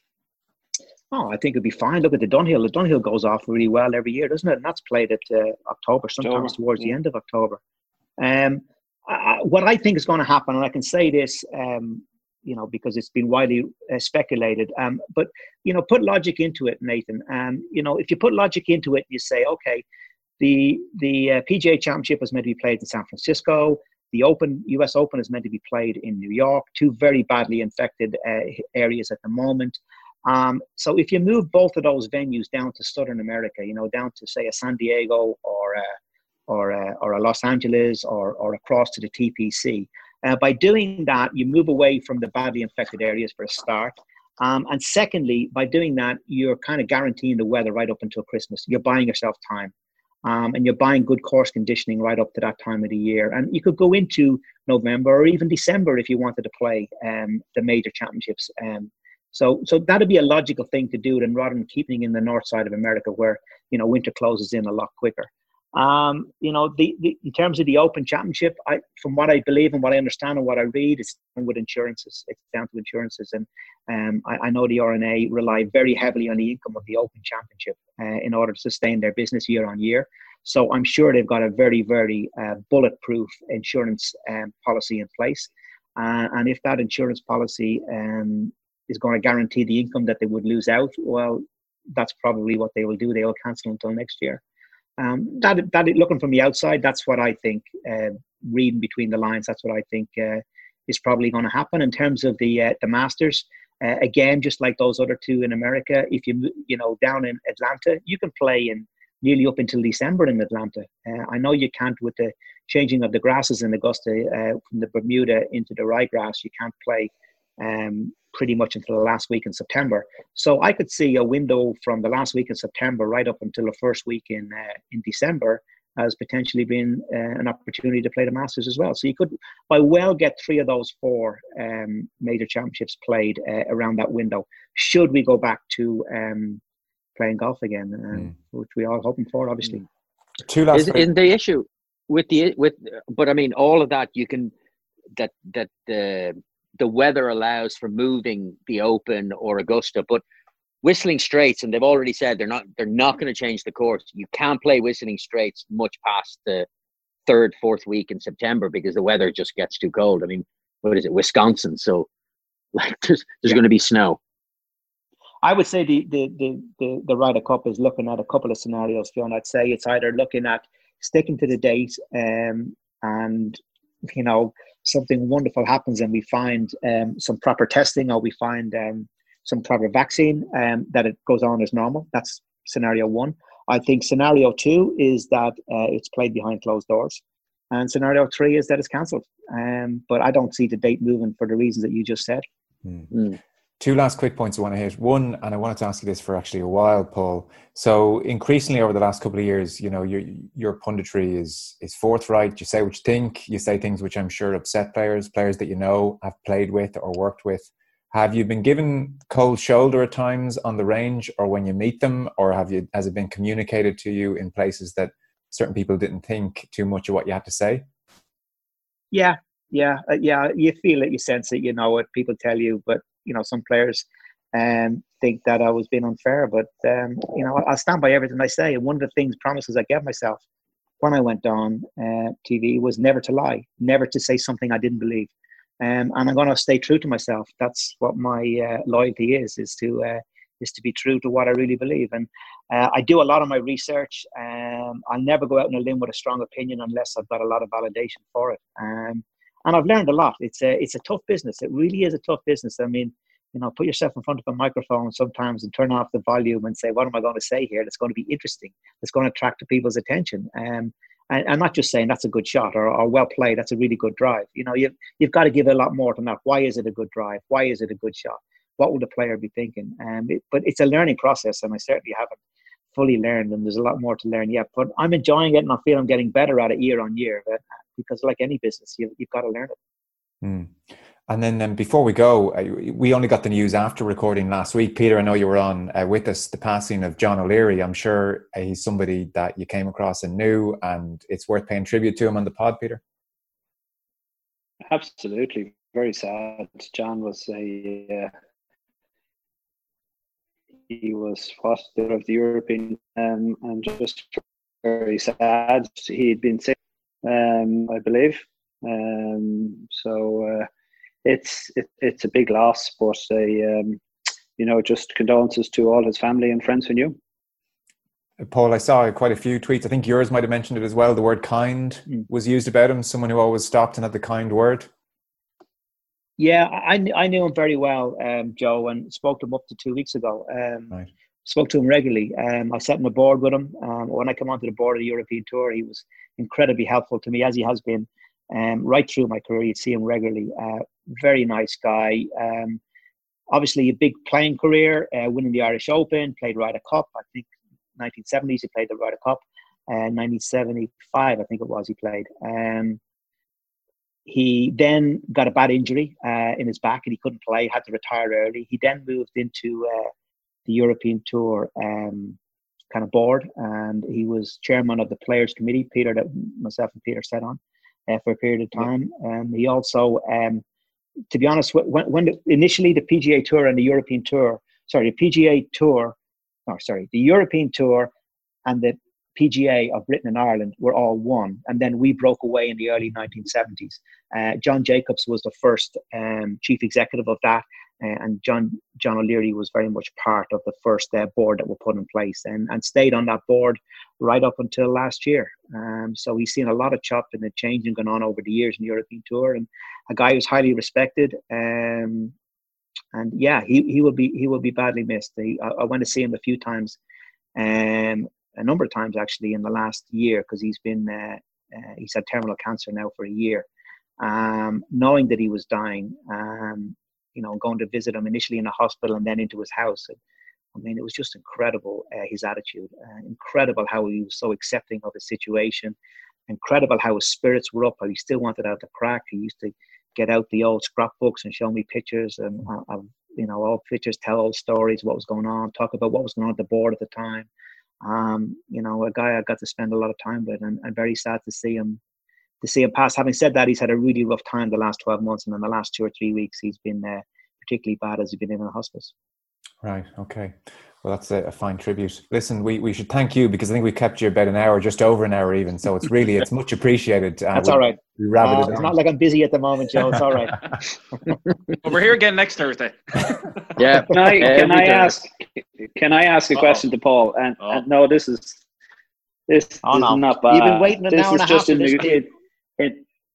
Oh, I think it'd be fine. Look at the Dunhill. The Dunhill goes off really well every year, doesn't it? And that's played at uh, October, sometimes October. towards yeah. the end of October. Um, I, what I think is going to happen, and I can say this, um, you know, because it's been widely uh, speculated, um, but, you know, put logic into it, Nathan. Um, you know, if you put logic into it, you say, okay, the, the uh, P G A Championship was meant to be played in San Francisco. The Open, U S Open is meant to be played in New York, two very badly infected uh, areas at the moment. Um, so if you move both of those venues down to Southern America, you know, down to say a San Diego or a, or a, or a Los Angeles or, or across to the T P C, uh, by doing that, you move away from the badly infected areas for a start. Um, and secondly, by doing that, you're kind of guaranteeing the weather right up until Christmas. You're buying yourself time. Um, and you're buying good course conditioning right up to that time of the year. And you could go into November or even December if you wanted to play um, the major championships. Um, so so that'd be a logical thing to do, then rather than keeping in the north side of America where, you know, winter closes in a lot quicker. Um, you know, the, the in terms of the Open Championship, I, from what I believe and what I understand and what I read, it's down with insurances. It's down to insurances. And um, I, I know the R N A rely very heavily on the income of the Open Championship uh, in order to sustain their business year on year. So I'm sure they've got a very, very uh, bulletproof insurance um, policy in place. Uh, and if that insurance policy um, is going to guarantee the income that they would lose out, well, that's probably what they will do. They will cancel until next year. Um, that, that looking from the outside, that's what I think, uh, reading between the lines, that's what I think uh, is probably going to happen. In terms of the uh, the Masters, uh, again, just like those other two in America, if you, you know, down in Atlanta, you can play in nearly up until December in Atlanta. Uh, I know you can't with the changing of the grasses in Augusta uh, from the Bermuda into the ryegrass, you can't play um, pretty much until the last week in September. So I could see a window from the last week in September right up until the first week in uh, in December as potentially being uh, an opportunity to play the Masters as well. So you could by well get three of those four um, major championships played uh, around that window, should we go back to um, playing golf again, uh, mm. which we are hoping for, obviously. Two last Is, isn't the issue with the with but I mean all of that you can that that the uh, the weather allows for moving the Open or Augusta, but Whistling Straits, and they've already said they're not they're not going to change the course. You can't play Whistling Straits much past the third, fourth week in September because the weather just gets too cold. I mean, what is it, Wisconsin? So like there's there's yeah. going to be snow. I would say the the the the, the Ryder Cup is looking at a couple of scenarios, John. I'd say it's either looking at sticking to the date um, and you know, something wonderful happens and we find um, some proper testing or we find um, some proper vaccine um, that it goes on as normal. That's scenario one. I think scenario two is that uh, it's played behind closed doors. And scenario three is that it's cancelled. Um, but I don't see the date moving for the reasons that you just said. Mm. Mm. Two last quick points I want to hit. One, and I wanted to ask you this for actually a while, Paul. So increasingly over the last couple of years, you know, your your punditry is is forthright. You say what you think. You say things which I'm sure upset players, players that you know have played with or worked with. Have you been given cold shoulder at times on the range or when you meet them, or have you has it been communicated to you in places that certain people didn't think too much of what you had to say? Yeah, yeah, uh, yeah. You feel it, you sense it, you know it. People tell you, but you know, some players um, think that I was being unfair, but um, you know, I'll stand by everything I say. And one of the things, promises I gave myself when I went on uh, T V was never to lie, never to say something I didn't believe. Um, and I'm going to stay true to myself. That's what my uh, loyalty is: is to uh, is to be true to what I really believe. And uh, I do a lot of my research. Um, I'll never go out on a limb with a strong opinion unless I've got a lot of validation for it. Um, And I've learned a lot. It's a it's a tough business. It really is a tough business. I mean, you know, put yourself in front of a microphone sometimes and turn off the volume and say, what am I going to say here that's going to be interesting, that's going to attract people's attention? Um, and, and not just saying that's a good shot or, or well played, that's a really good drive. You know, you've, you've got to give it a lot more than that. Why is it a good drive? Why is it a good shot? What would the player be thinking? Um, it, but it's a learning process, and I certainly haven't fully learned, and there's a lot more to learn yet. But I'm enjoying it, and I feel I'm getting better at it year on year. But, because like any business, you, you've got to learn it. Mm. And then um, before we go, uh, we only got the news after recording last week. Peter, I know you were on uh, with us, the passing of John O'Leary. I'm sure uh, he's somebody that you came across and knew, and it's worth paying tribute to him on the pod, Peter. Absolutely. Very sad. John was a... Uh, he was foster of the European um, and just very sad. He'd been sick, um, I believe. Um, so... Uh, It's it, it's a big loss, but a, um, you know, just condolences to all his family and friends who knew. Paul, I saw quite a few tweets. I think yours might have mentioned it as well. The word kind mm. was used about him. Someone who always stopped and had the kind word. Yeah, I I knew him very well, um, Joe, and spoke to him up to two weeks ago. Um, right. Spoke to him regularly. Um, I sat on the board with him. Um, when I came onto the board of the European Tour, he was incredibly helpful to me, as he has been um, right through my career. You'd see him regularly. Uh, very nice guy. Um, obviously, a big playing career, uh, winning the Irish Open, played Ryder Cup. I think nineteen seventies he played the Ryder Cup. And uh, nineteen seventy-five, I think it was, he played. Um, he then got a bad injury uh, in his back and he couldn't play, had to retire early. He then moved into uh, the European Tour um, kind of board, and he was chairman of the Players Committee, Peter, that myself and Peter sat on uh, for a period of time. And um, he also, um, to be honest, when, when the, initially the P G A Tour and the European Tour, sorry, the P G A Tour, oh, sorry, the European Tour and the P G A of Britain and Ireland were all one, and then we broke away in the early nineteen seventies. Uh, John Jacobs was the first um, chief executive of that, uh, and John John O'Leary was very much part of the first uh, board that were put in place, and, and stayed on that board right up until last year. Um, so he's seen a lot of chopping and changing going on over the years in the European Tour, and a guy who's highly respected. Um, and yeah, he he will be he will be badly missed. He, I, I went to see him a few times. Um, a number of times actually in the last year, because he's been uh, uh, he's had terminal cancer now for a year. Um, knowing that he was dying, um, you know, going to visit him initially in a hospital and then into his house. I mean, it was just incredible, uh, his attitude. Uh, incredible how he was so accepting of his situation. Incredible how his spirits were up, how he still wanted out the crack. He used to get out the old scrapbooks and show me pictures and uh, of, you know, all pictures, tell old stories, what was going on, talk about what was going on at the board at the time. Um, you know, a guy I got to spend a lot of time with, and I'm very sad to see him to see him pass. Having said that, he's had a really rough time the last twelve months, and in the last two or three weeks, he's been uh, particularly bad as he's been in a hospice. Right. Okay. Well, that's a, a fine tribute. Listen, we, we should thank you, because I think we kept you about an hour, just over an hour even. So it's really, it's much appreciated. Uh, that's all right. We uh, it it's not like I'm busy at the moment, Joe. It's all right. Well, we're here again next Thursday. Yeah. Can I, can I ask? Can I ask a Uh-oh. question to Paul? And, oh. and no, this is this oh, is no. not bad. You've been waiting an this hour and a half. In, this it, it,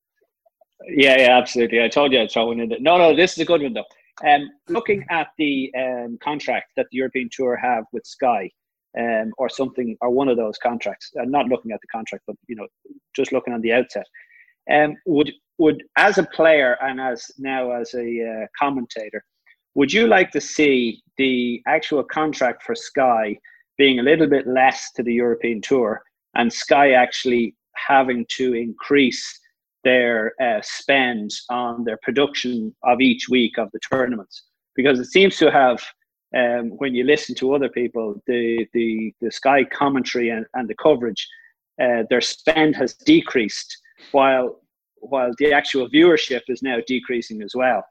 yeah, yeah, absolutely. I told you I'd throw one in there. No, no, this is a good one though. Um, looking at the um, contract that the European Tour have with Sky, um, or something, or one of those contracts. I'm not looking at the contract, but you know, just looking on the outset. Um, would would as a player and as now as a uh, commentator, would you like to see the actual contract for Sky being a little bit less to the European Tour, and Sky actually having to increase their uh, spend on their production of each week of the tournaments? Because it seems to have, um, when you listen to other people, the the, the Sky commentary and, and the coverage, uh, their spend has decreased, while while the actual viewership is now decreasing as well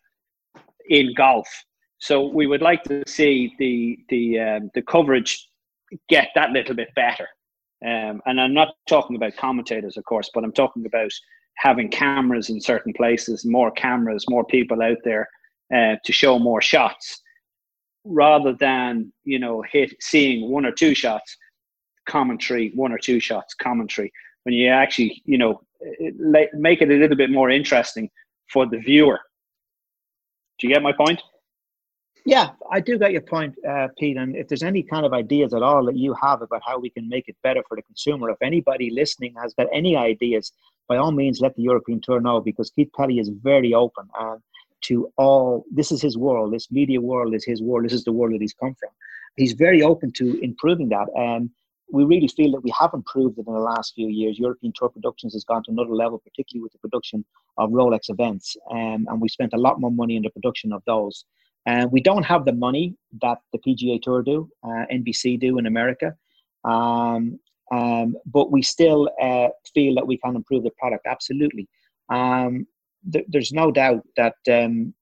in golf. So we would like to see the the um, the coverage get that little bit better. Um, and I'm not talking about commentators, of course, but I'm talking about having cameras in certain places, more cameras, more people out there uh, to show more shots, rather than, you know, hit seeing one or two shots, commentary, one or two shots, commentary. When you actually, you know, it, make it a little bit more interesting for the viewer. Do you get my point? Yeah, I do get your point, uh, Pete. And if there's any kind of ideas at all that you have about how we can make it better for the consumer, if anybody listening has got any ideas, by all means, let the European Tour know, because Keith Pelly is very open uh, to all. This is his world. This media world is his world. This is the world that he's come from. He's very open to improving that. And we really feel that we have improved it in the last few years. European Tour Productions has gone to another level, particularly with the production of Rolex events. Um, and we spent a lot more money in the production of those. And uh, we don't have the money that the P G A Tour do, uh, N B C do in America. Um, um, but we still uh, feel that we can improve the product, absolutely. Um, th- there's no doubt that um,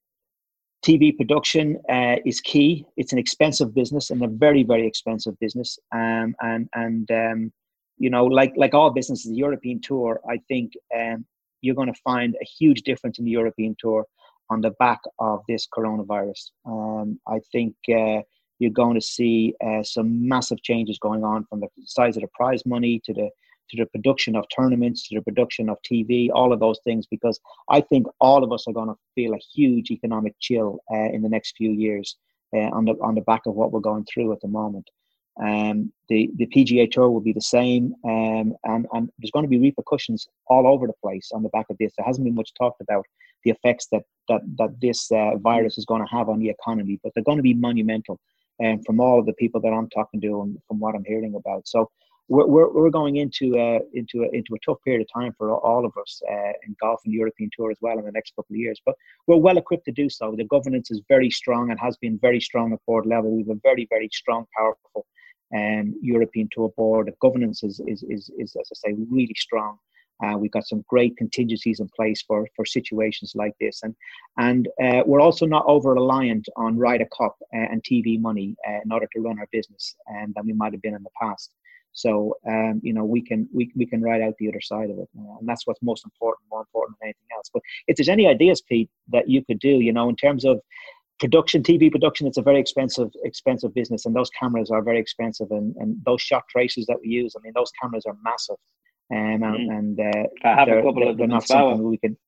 T V production uh, is key. It's an expensive business and a very, very expensive business. Um, and, and um, you know, like like all businesses, the European Tour, I think um, you're going to find a huge difference in the European Tour on the back of this coronavirus. Um, I think uh, you're going to see uh, some massive changes going on, from the size of the prize money to the to the production of tournaments, to the production of T V, all of those things, because I think all of us are going to feel a huge economic chill uh, in the next few years uh, on the on the back of what we're going through at the moment. Um, the, the P G A Tour will be the same, um, and, and there's going to be repercussions all over the place on the back of this. There hasn't been much talked about the effects that that, that this uh, virus is going to have on the economy, but they're going to be monumental, and um, from all of the people that I'm talking to and from what I'm hearing about. So we're we're, we're going into uh, into a, into a tough period of time for all of us uh, in golf and the European Tour as well in the next couple of years. But we're well equipped to do so. The governance is very strong and has been very strong at board level. We have a very very strong, powerful Um, European Tour board. The governance is, is, is, is, as I say, really strong. Uh, we've got some great contingencies in place for, for situations like this. And and uh, we're also not over-reliant on Ryder Cup uh, and T V money uh, in order to run our business um, than we might have been in the past. So, um, you know, we can we, we can ride out the other side of it. Uh, and that's what's most important, more important than anything else. But if there's any ideas, Pete, that you could do, you know, in terms of production, T V production, it's a very expensive, expensive business, and those cameras are very expensive, and, and those shot tracers that we use, I mean, those cameras are massive, um, mm. and uh, I have a couple of them. Not something we can.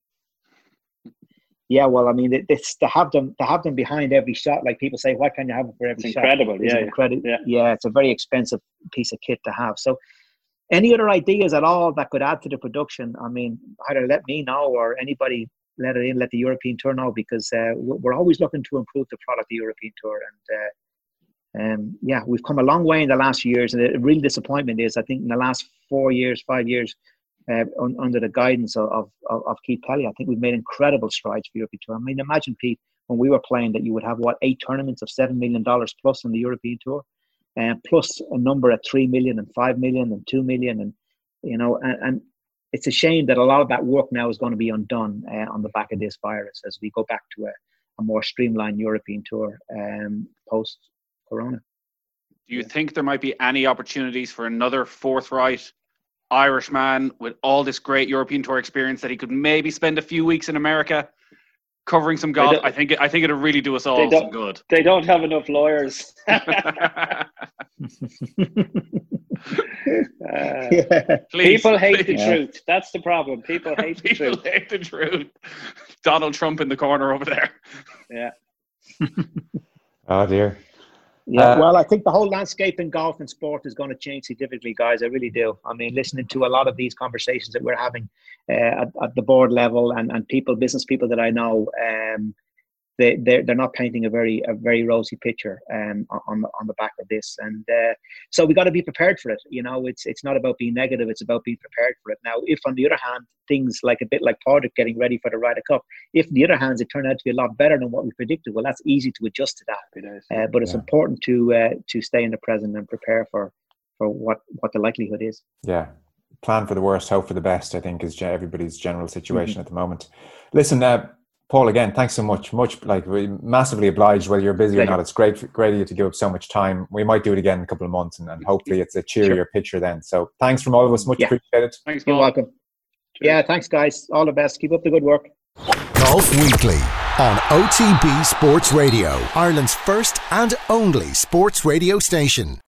Yeah, well, I mean, it's to have them to have them behind every shot. Like people say, why can't you have it for every it's shot? Incredible, yeah, incredible. Yeah, yeah, it's a very expensive piece of kit to have. So, any other ideas at all that could add to the production? I mean, either let me know or anybody. Let it in, let the European Tour know, because uh, we're always looking to improve the product of the European Tour. And uh, um, yeah, we've come a long way in the last few years. And the real disappointment is, I think in the last four years, five years, uh, un- under the guidance of, of, of Keith Kelly, I think we've made incredible strides for the European Tour. I mean, imagine, Pete, when we were playing that you would have, what, eight tournaments of seven million dollars plus in the European Tour, uh, plus a number at three million and five million and two million. And, you know, and, and it's a shame that a lot of that work now is going to be undone uh, on the back of this virus as we go back to a, a more streamlined European Tour um, post-corona. Do you think there might be any opportunities for another forthright Irishman with all this great European Tour experience that he could maybe spend a few weeks in America covering some golf? I think I think it'll really do us all some good. They don't have enough lawyers. Uh, yeah. please, people hate please. the yeah. truth. That's the problem. People hate the people truth. People hate the truth. Donald Trump in the corner over there. Yeah. Oh dear. Yeah. Uh, well, I think the whole landscape in golf and sport is going to change significantly, guys. I really do. I mean, listening to a lot of these conversations that we're having uh, at, at the board level, and, and people, business people that I know, um, They they're, they're not painting a very a very rosy picture um, on the on the back of this, and uh, so we got to be prepared for it. You know, it's it's not about being negative; it's about being prepared for it. Now, if on the other hand, things like a bit like Padraig getting ready for the Ryder Cup, if on the other hand it turned out to be a lot better than what we predicted, well, that's easy to adjust to that. It is. Uh, but it's yeah. important to uh, to stay in the present and prepare for for what what the likelihood is. Yeah. Plan for the worst, hope for the best, I think, is everybody's general situation mm-hmm. at the moment. Listen, uh, Paul, again, thanks so much. Much like we massively obliged, whether you're busy or not. It's great, great of you to give up so much time. We might do it again in a couple of months, and, and hopefully it's a cheerier sure. picture then. So thanks from all of us. Much yeah. appreciated. Thanks, You're welcome. Cheers. Yeah, thanks, guys. All the best. Keep up the good work. Golf Weekly on O T B Sports Radio, Ireland's first and only sports radio station.